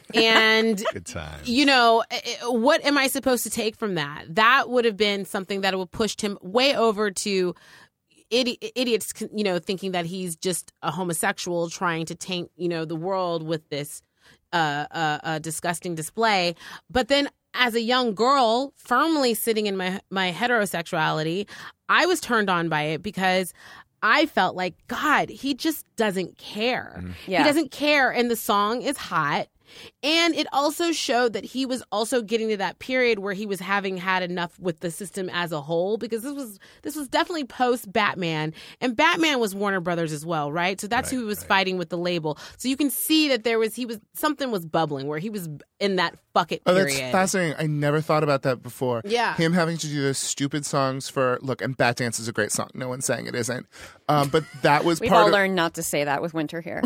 and Good time. you know, eh, eh, what am I supposed to take from that? That would have been something that would have pushed him way over to idi- idiots, you know, thinking that he's just a homosexual trying to taint, you know, the world with this uh, uh, uh, disgusting display. But then as a young girl, firmly sitting in my my heterosexuality, I was turned on by it because I felt like, God, he just doesn't care. Yeah. He doesn't care. And the song is hot. And it also showed that he was also getting to that period where he was having had enough with the system as a whole, because this was this was definitely post Batman, and Batman was Warner Brothers as well, right? So that's Right, who he was right. fighting with the label. So you can see that there was he was something was bubbling where he was in that fuck it Oh, period. that's fascinating. I never thought about that before. Yeah. Him having to do those stupid songs for, look, and Bat Dance is a great song. No one's saying it isn't. Um, but that was We've part all of, learned not to say that with winter hair.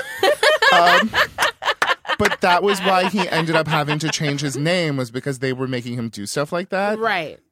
but that was why he ended up having to change his name, was because they were making him do stuff like that. Right.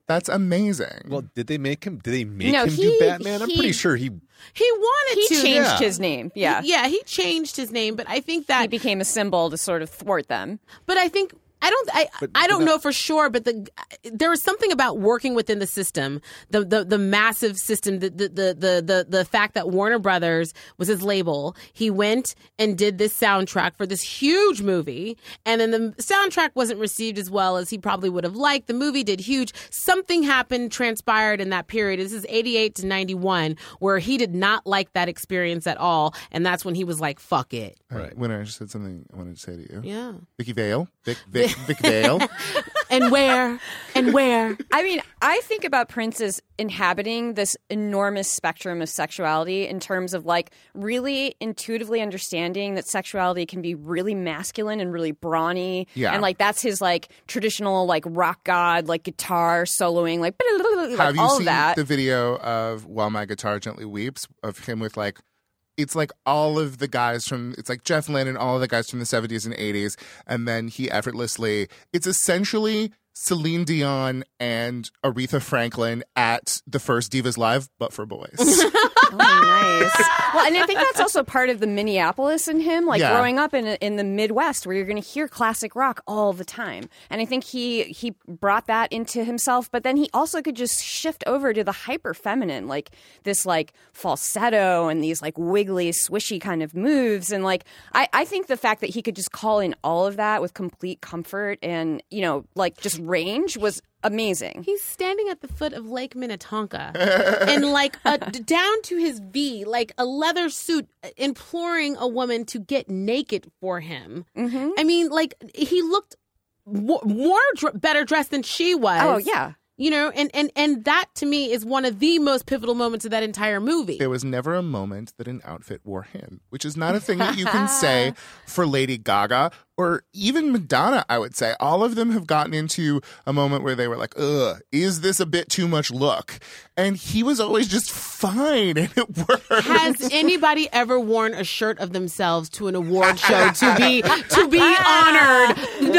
That's amazing. Well, did they make him? Did they make No, him he- do Batman? I'm he- pretty sure he. He wanted He to. changed yeah. his name. Yeah. Yeah, he changed his name, but I think He that. became a symbol to sort of thwart them. But I think. I don't. I, But- I don't but that- know for sure, but the there was something about working within the system, the the, the massive system, the, the the the the fact that Warner Brothers was his label. He went and did this soundtrack for this huge movie, and then the soundtrack wasn't received as well as he probably would have liked. The movie did huge. Something happened, transpired in that period. This is eighty-eight to ninety-one, where he did not like that experience at all, and that's when he was like, "Fuck it." Right. When I just said something I wanted to say to you. Yeah. Vicky Vale. Vic, Vic, Vic Vale. And where? And where? I mean, I think about Prince as inhabiting this enormous spectrum of sexuality in terms of like really intuitively understanding that sexuality can be really masculine and really brawny. Yeah. And like that's his like traditional like rock god, like guitar soloing, like, like Have you all seen of that. the video of While My Guitar Gently Weeps of him with like it's like all of the guys from it's like Jeff Lynne and all of the guys from the seventies and eighties, and then he effortlessly it's essentially Celine Dion and Aretha Franklin at the first Divas Live, but for boys. Oh, nice. Well, and I think that's also part of the Minneapolis in him, like Yeah. growing up in in the Midwest, where you're going to hear classic rock all the time. And I think he he brought that into himself, but then he also could just shift over to the hyper feminine, like this like falsetto and these like wiggly, swishy kind of moves. And like I, I think the fact that he could just call in all of that with complete comfort and you know like just range was amazing. He's standing at the foot of Lake Minnetonka and like a, down to his V, like a leather suit, imploring a woman to get naked for him. Mm-hmm. I mean, like he looked more, more dr- better dressed than she was. Oh yeah. You know, and, and, and that to me is one of the most pivotal moments of that entire movie. There was never a moment that an outfit wore him, which is not a thing that you can say for Lady Gaga or even Madonna, I would say. All of them have gotten into a moment where they were like, ugh, is this a bit too much look? And he was always just fine, and it worked. Has anybody ever worn a shirt of themselves to an award show to be to be honored?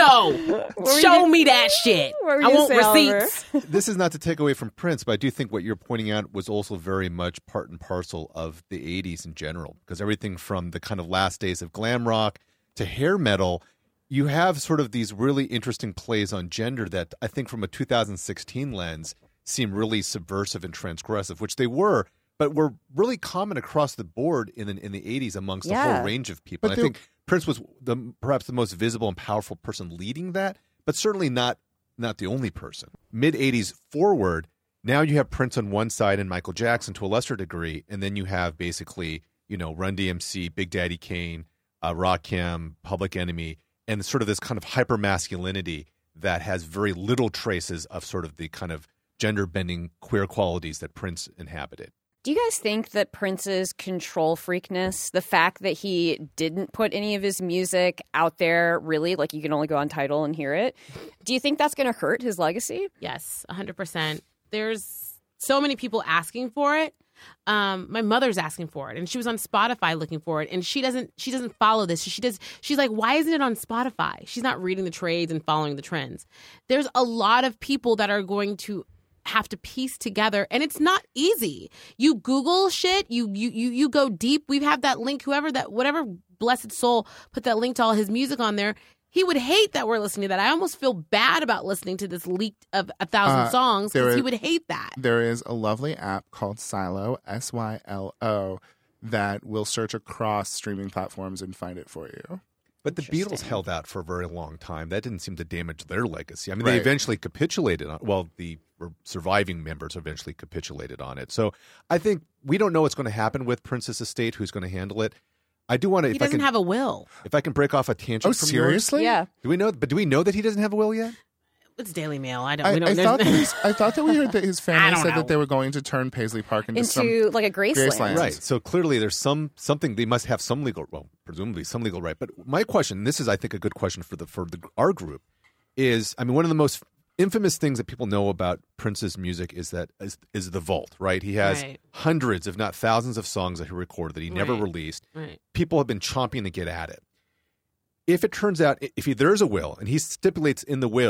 No. Show me that shit. What were I you want gonna say, receipts. This is not to take away from Prince, but I do think what you're pointing out was also very much part and parcel of the eighties in general, because everything from the kind of last days of glam rock to hair metal, you have sort of these really interesting plays on gender that I think from a two thousand sixteen lens seem really subversive and transgressive, which they were, but were really common across the board in the, in the eighties amongst a Yeah. whole range of people. But And I there- think Prince was the perhaps the most visible and powerful person leading that, but certainly not not the only person. Mid-eighties forward, now you have Prince on one side and Michael Jackson to a lesser degree, and then you have basically, you know, Run D M C, Big Daddy Kane, uh, Rakim, Public Enemy, and sort of this kind of hyper-masculinity that has very little traces of sort of the kind of gender-bending queer qualities that Prince inhabited. Do you guys think that Prince's control freakness, the fact that he didn't put any of his music out there, really, like you can only go on Tidal and hear it, do you think that's going to hurt his legacy? Yes, one hundred percent. There's so many people asking for it. Um, my mother's asking for it, and she was on Spotify looking for it, and she doesn't she doesn't follow this. She does she's like, why isn't it on Spotify? She's not reading the trades and following the trends. There's a lot of people that are going to have to piece together, and it's not easy. You Google shit, you you you you go deep. We have that link, whoever that whatever blessed soul put that link to all his music on there. He would hate that we're listening to that. I almost feel bad about listening to this leaked of a thousand Uh, songs there because he is- would hate that. There is a lovely app called Silo, S Y L O, that will search across streaming platforms and find it for you. But the Beatles held out for a very long time. That didn't seem to damage their legacy. I mean, they Right. eventually capitulated on. Well, the surviving members eventually capitulated on it. So I think we don't know what's going to happen with Prince's estate. Who's going to handle it? I do want to. He if I doesn't can, have a will. If I can break off a tangent. Oh, from yours. seriously? Yeah. Do we know? But do we know that he doesn't have a will yet? It's Daily Mail. I don't. I, we don't I, there's- thought that his, I thought that we heard that his I family don't said know. that they were going to turn Paisley Park into, some. Into like a Graceland. Graceland. Right. So clearly there's some something they must have some legal well, presumably some legal right. But my question, and this is I think a good question for the for the, our group, is I mean one of the most infamous things that people know about Prince's music is that is, is the vault, right? He has Right. hundreds, if not thousands of songs that he recorded that he never Right. released. Right. People have been chomping to get at it. If it turns out if he, there is a will and he stipulates in the will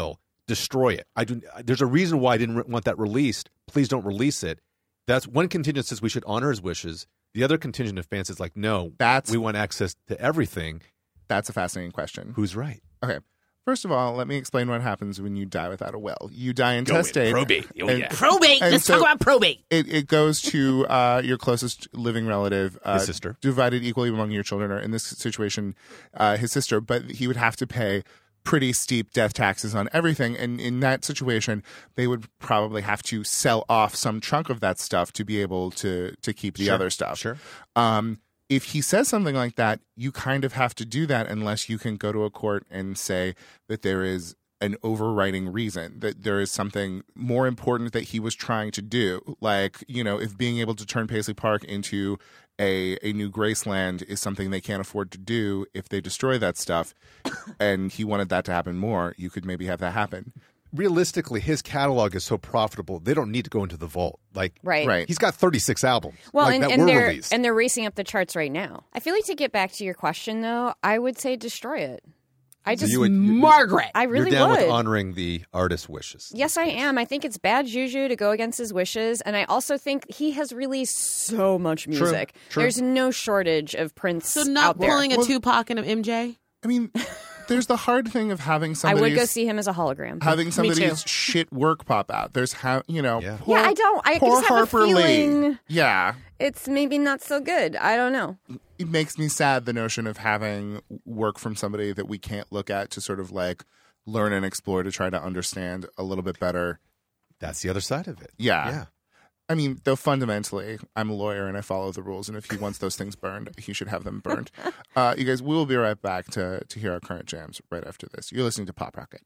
destroy it. I do. There's a reason why I didn't re- want that released. Please don't release it. That's one contingent says we should honor his wishes. The other contingent of fans is like, no, That's- we want access to everything. That's a fascinating question. Who's right? Okay. First of all, let me explain what happens when you die without a will. You die intestate. probate. Oh, and- yeah. Probate. And Let's so- talk about probate. It, it goes to uh, your closest living relative, uh, His sister. divided equally among your children, or in this situation, uh, his sister. But he would have to pay pretty steep death taxes on everything, and in that situation, they would probably have to sell off some chunk of that stuff to be able to to keep the Sure, other stuff. sure. Um, if he says something like that, you kind of have to do that unless you can go to a court and say that there is an overriding reason, that there is something more important that he was trying to do. Like, you know, if being able to turn Paisley Park into a, a new Graceland is something they can't afford to do if they destroy that stuff, and he wanted that to happen more, you could maybe have that happen. Realistically, his catalog is so profitable, they don't need to go into the vault. Like, Right. Right. he's got thirty-six albums Well, like, and, that and were they're released. and they're racing up the charts right now. I feel like to get back to your question, though, I would say destroy it. I So just, you would- you- Margaret. I really You're down would. with honoring the artist's wishes. Yes, I am. I think it's bad juju to go against his wishes, and I also think he has released so much music. true. There's no shortage of Prince So not out there. pulling a Well- Tupac and an M J? I mean, there's the hard thing of having I somebody's, would go see him as a hologram. having somebody's too. shit work pop out. There's how, you know, Yeah. poor, Yeah, I don't- I poor just have a Harper Lee. feeling- Yeah. It's maybe not so good. I don't know. It makes me sad, the notion of having work from somebody that we can't look at to sort of like learn and explore to try to understand a little bit better. That's the other side of it. Yeah. Yeah. I mean, though fundamentally, I'm a lawyer and I follow the rules, and if he wants those things burned, he should have them burned. uh, you guys, we will be right back to, to hear our current jams right after this. You're listening to Pop Rocket.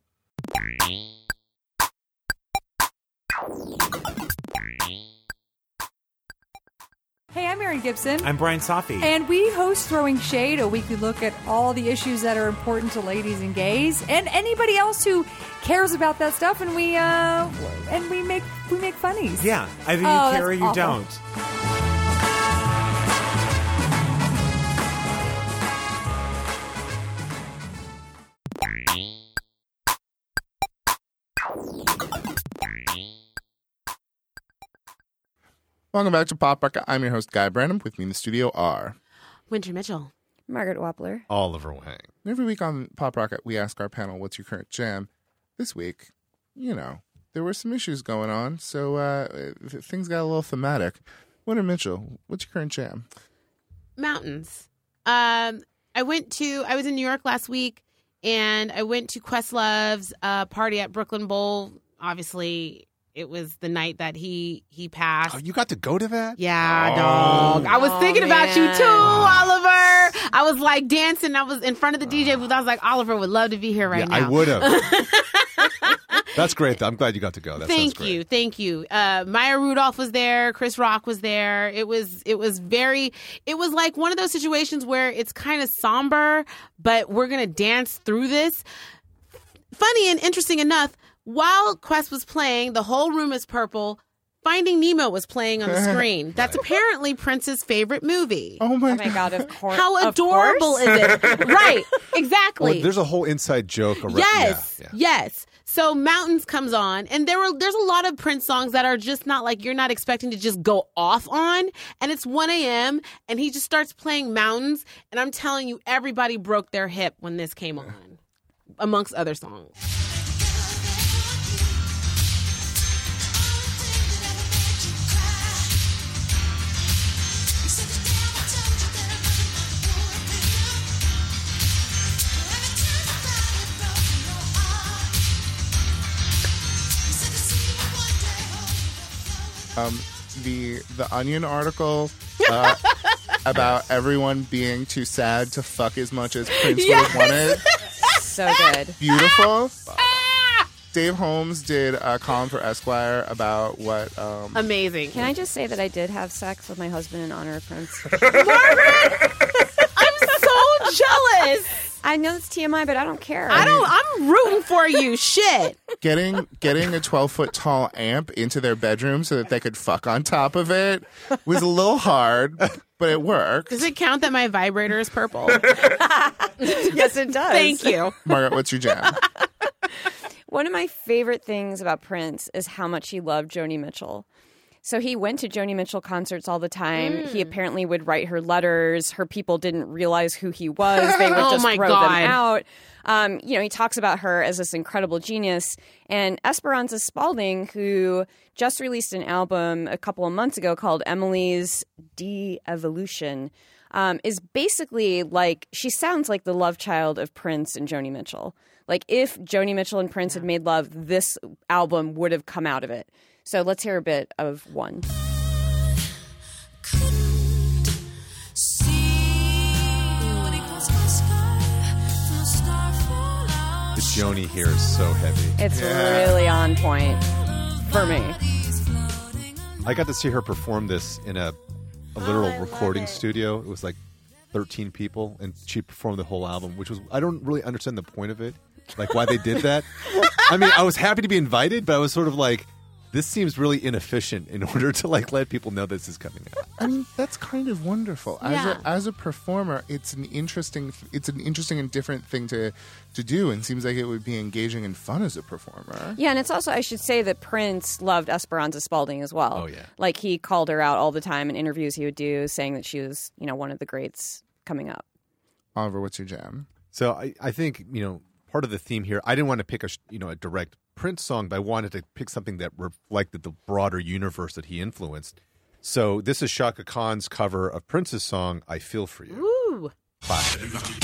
Hey, I'm Erin Gibson. I'm Brian Safi. And we host Throwing Shade, a weekly look at all the issues that are important to ladies and gays and anybody else who cares about that stuff. And we uh, and we make we make funnies. Yeah, either you Oh, care or that's you awful. don't. Welcome back to Pop Rocket. I'm your host, Guy Branum. With me in the studio are... Winter Mitchell. Margaret Wappler. Oliver Wang. Every week on Pop Rocket, we ask our panel, what's your current jam? This week, you know, there were some issues going on, so uh, th- things got a little thematic. Winter Mitchell, what's your current jam? Mountains. Um, I went to, I was in New York last week, and I went to Questlove's uh, party at Brooklyn Bowl. Obviously, it was the night that he he passed. Oh, you got to go to that? Yeah, dog. I was Oh, thinking about you man. too, Oliver. I was like dancing. I was in front of the D J booth. I was like, Oliver would love to be here right yeah, now. I would have. That's great. though. I'm glad you got to go. That sounds Thank great. you, thank you. Uh, Maya Rudolph was there. Chris Rock was there. It was, it was very, it was like one of those situations where it's kind of somber, but we're gonna dance through this. Funny and interesting enough, while Quest was playing, the whole room is purple. Finding Nemo was playing on the screen. That's apparently Prince's favorite movie. Oh my, Oh my God, of course. How of adorable course. is it? Right, exactly. Well, there's a whole inside joke around. Yes, Yeah, yeah. yes. So Mountains comes on, and there were there's a lot of Prince songs that are just not like you're not expecting to just go off on, and it's one a.m. and he just starts playing Mountains, and I'm telling you, everybody broke their hip when this came on, amongst other songs. um, the the Onion article uh, about everyone being too sad to fuck as much as Prince would have wanted. So good. Beautiful. Dave Holmes did a column for Esquire about what. Um, Amazing. Can I just say that I did have sex with my husband in honor of Prince? I'm so jealous. I know it's T M I, but I don't care. I don't. I'm rooting for you. Shit. getting getting a twelve foot tall amp into their bedroom so that they could fuck on top of it was a little hard, but it worked. Does it count that my vibrator is purple? Yes, it does. Thank you. Margaret, what's your jam? One of my favorite things about Prince is how much he loved Joni Mitchell. So he went to Joni Mitchell concerts all the time. Mm. He apparently would write her letters. Her people didn't realize who he was. They would Oh just my throw God. them out. Um, you know, he talks about her as this incredible genius. And Esperanza Spalding, who just released an album a couple of months ago called Emily's De-Evolution, um, is basically like, she sounds like the love child of Prince and Joni Mitchell. Like if Joni Mitchell and Prince had made love, this album would have come out of it. So let's hear a bit of one. The Joni here is so heavy. It's really on point for me. I got to see her perform this in a, a literal I love recording it. studio. It was like thirteen people, and she performed the whole album, which was, I don't really understand the point of it, like why they did that. I mean, I was happy to be invited, but I was sort of like, this seems really inefficient in order to like let people know this is coming out. I mean, that's kind of wonderful. As Yeah. a as a performer, it's an interesting it's an interesting and different thing to to do, and seems like it would be engaging and fun as a performer. Yeah, and it's also, I should say that Prince loved Esperanza Spalding as well. Oh, yeah. Like he called her out all the time in interviews he would do, saying that she was, you know, one of the greats coming up. Oliver, what's your jam? So I, I think, you know, part of the theme here, I didn't want to pick a, sh- you know, a direct Prince song, but I wanted to pick something that reflected the broader universe that he influenced. So this is Shaka Khan's cover of Prince's song, I Feel For You. Ooh. Classic.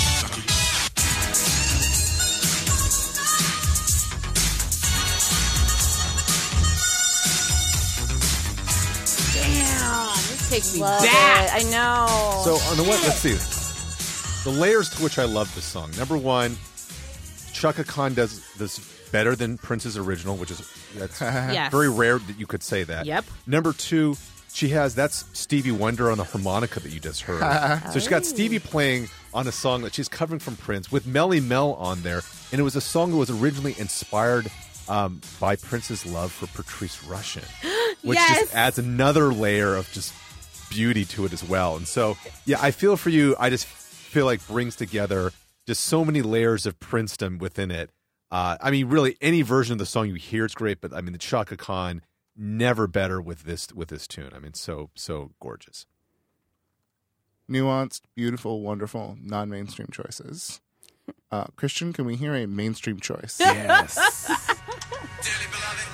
Damn. This takes me Love back. it. I know. So on the one, let's see. The layers to which I love this song. Number one, Shaka Khan does this better than Prince's original, which is that's Yes. very rare that you could say that. Yep. Number two, she has that's Stevie Wonder on the harmonica that you just heard. So she's got Stevie playing on a song that she's covering from Prince with Melly Mel on there, and it was a song that was originally inspired um, by Prince's love for Patrice Rushen, which Yes. just adds another layer of just beauty to it as well. And so, yeah, I Feel For You, I just feel like brings together just so many layers of Princedom within it. Uh, I mean, really, any version of the song you hear, it's great. But I mean, the Shaka Khan, never better with this with this tune. I mean, so so gorgeous. Nuanced, beautiful, wonderful, non-mainstream choices. Uh, Christian, can we hear a mainstream choice? Yes. Dearly beloved,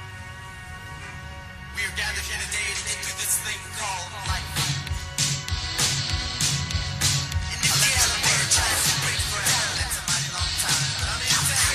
we are gathered here today into this thing called life. In the air, the bird tries to wait forever. That's a mighty long time, but I'm here to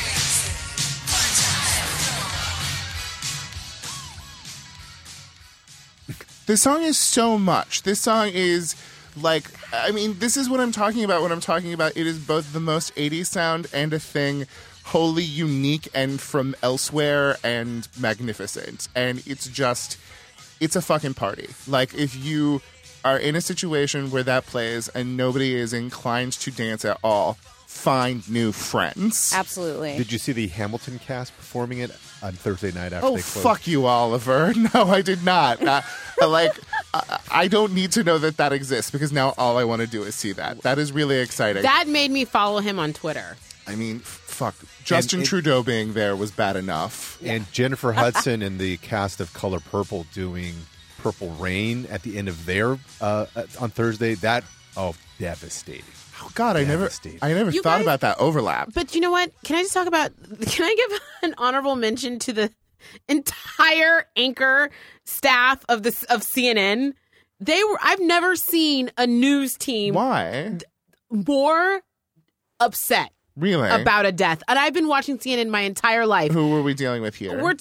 This song is so much. This song is like, I mean, this is what I'm talking about when I'm talking about it is both the most eighties sound and a thing wholly unique and from elsewhere and magnificent. And it's just, it's a fucking party. Like, if you are in a situation where that plays and nobody is inclined to dance at all, find new friends. Absolutely. Did you see the Hamilton cast performing it on Thursday night after Oh, they closed? fuck you, Oliver. No, I did not. Uh, like, I, I don't need to know that that exists because now all I want to do is see that. That is really exciting. That made me follow him on Twitter. I mean, f- fuck. Justin it- Trudeau being there was bad enough. And Jennifer Hudson and the cast of Color Purple doing Purple Rain at the end of their uh, on Thursday. That oh, devastating. Oh, God, I never, Devastating. I never You thought guys- about that overlap. But you know what? Can I just talk about? Can I give an honorable mention to the entire anchor staff of this of C N N? They were. I've never seen a news team Why? more upset Really? about a death, and I've been watching C N N my entire life. Who were we dealing with here? We're t-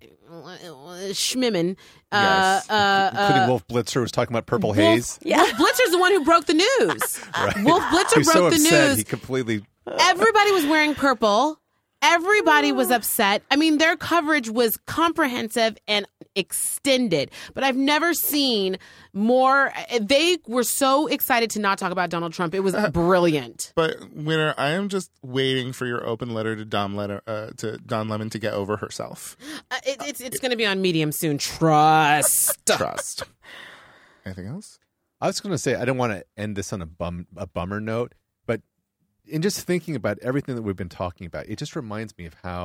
Schmimmin. Yes. Uh, uh, Including uh, Wolf Blitzer was talking about Purple Wolf, Haze. Wolf Blitzer's the one who broke the news. Wolf Blitzer He's broke so the upset news. he completely. Everybody was wearing purple. Everybody was upset. I mean, their coverage was comprehensive and extended, but I've never seen more. They were so excited to not talk about Donald Trump. It was brilliant. But Winner, I am just waiting for your open letter to Dom letter uh, to Don Lemon to get over herself. Uh, it, it's it's going to be on Medium soon. Trust. Trust. Anything else? I was going to say I don't want to end this on a bum a bummer note, but in just thinking about everything that we've been talking about, it just reminds me of how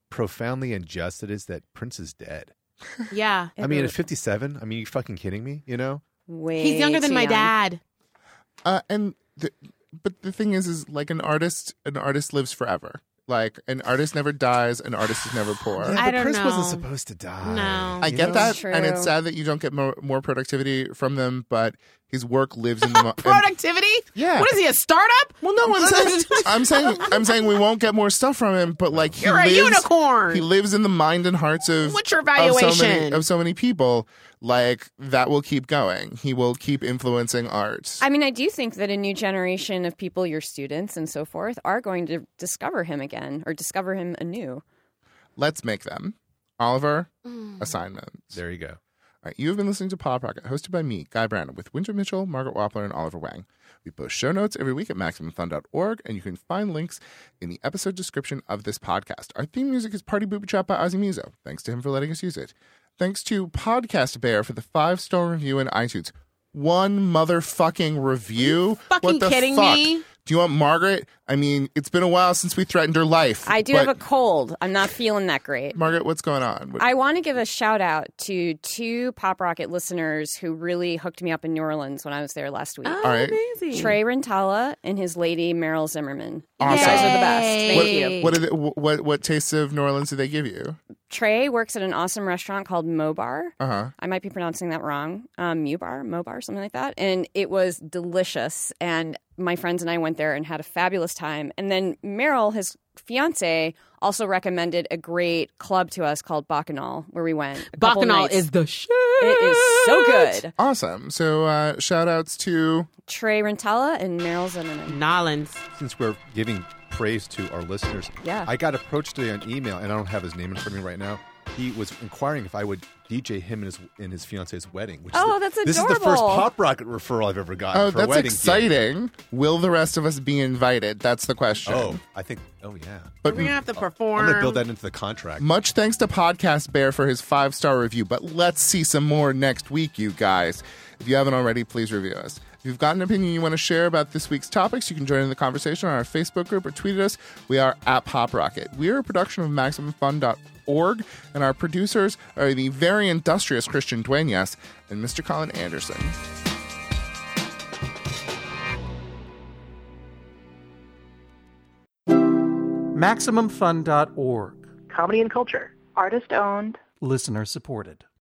profoundly unjust it is that Prince is dead. Yeah. I mean, at fifty-seven, I mean, you fucking kidding me? You know? Way He's younger than too my young. dad. Uh, and the, but the thing is, is like an artist, an artist lives forever. Like an artist never dies, an artist is never poor. Yeah, I but don't Prince know. wasn't supposed to die. No. I you get know? that, True. and it's sad that you don't get more, more productivity from them. But his work lives in the mo- and- Productivity? Yeah. What is he, a startup? Well, no, I'm saying, I'm saying, I'm saying we won't get more stuff from him. But like, he You're a lives, unicorn. He lives in the mind and hearts of What's your of so many valuation? of so many people. Like that will keep going. He will keep influencing art. I mean, I do think that a new generation of people, your students and so forth, are going to discover him again or discover him anew. Let's make them. Oliver, assignments. There you go. All right, you have been listening to Pop Rocket, hosted by me, Guy Brandon, with Winter Mitchell, Margaret Wappler, and Oliver Wang. We post show notes every week at maximum fun dot org, and you can find links in the episode description of this podcast. Our theme music is Party Booby Trap by Ozzy Muso. Thanks to him for letting us use it. Thanks to Podcast Bear for the five-star review in iTunes. One motherfucking review? fucking what the kidding fuck? me? Do you want Margaret? I mean, it's been a while since we threatened her life. I do but- have a cold. I'm not feeling that great. Margaret, what's going on? What- I want to give a shout out to two Pop Rocket listeners who really hooked me up in New Orleans when I was there last week. Oh, All right. amazing. Trey Rentala and his lady Meryl Zimmerman. Awesome. You guys are the best. Yay. Thank What, you. what, are the, what, what tastes of New Orleans do they give you? Trey works at an awesome restaurant called Mobar. Uh-huh. I might be pronouncing that wrong. Um, Mubar, Mobar, something like that. And it was delicious. And my friends and I went there and had a fabulous time. And then Meryl, his fiance, also recommended a great club to us called Bacchanal, where we went. a couple Bacchanal nights. is the shit. It is so good. Awesome. So uh, shout outs to Trey Rentala and Meryl Zimmerman. Nolans. Since we're giving praise to our listeners, Yeah. I got approached today on email, and I don't have his name in front of me right now. He was inquiring if I would D J him in his in his fiance's wedding. Which Oh, is the, that's This is the first adorable. Pop Rocket referral I've ever gotten. Oh, for a that's wedding gig. exciting. Will the rest of us be invited? That's the question. Oh, I think. Oh, yeah. But We're going to have to I'm perform. going to build that into the contract. much thanks to Podcast Bear for his five-star review. But let's see some more next week, you guys. If you haven't already, please review us. If you've got an opinion you want to share about this week's topics, you can join in the conversation on our Facebook group or tweet at us. We are at Pop Rocket. We are a production of maximum fun dot org, and our producers are the very industrious Christian Duenas and Mister Colin Anderson. maximum fun dot org. Comedy and culture. Artist owned. Listener supported.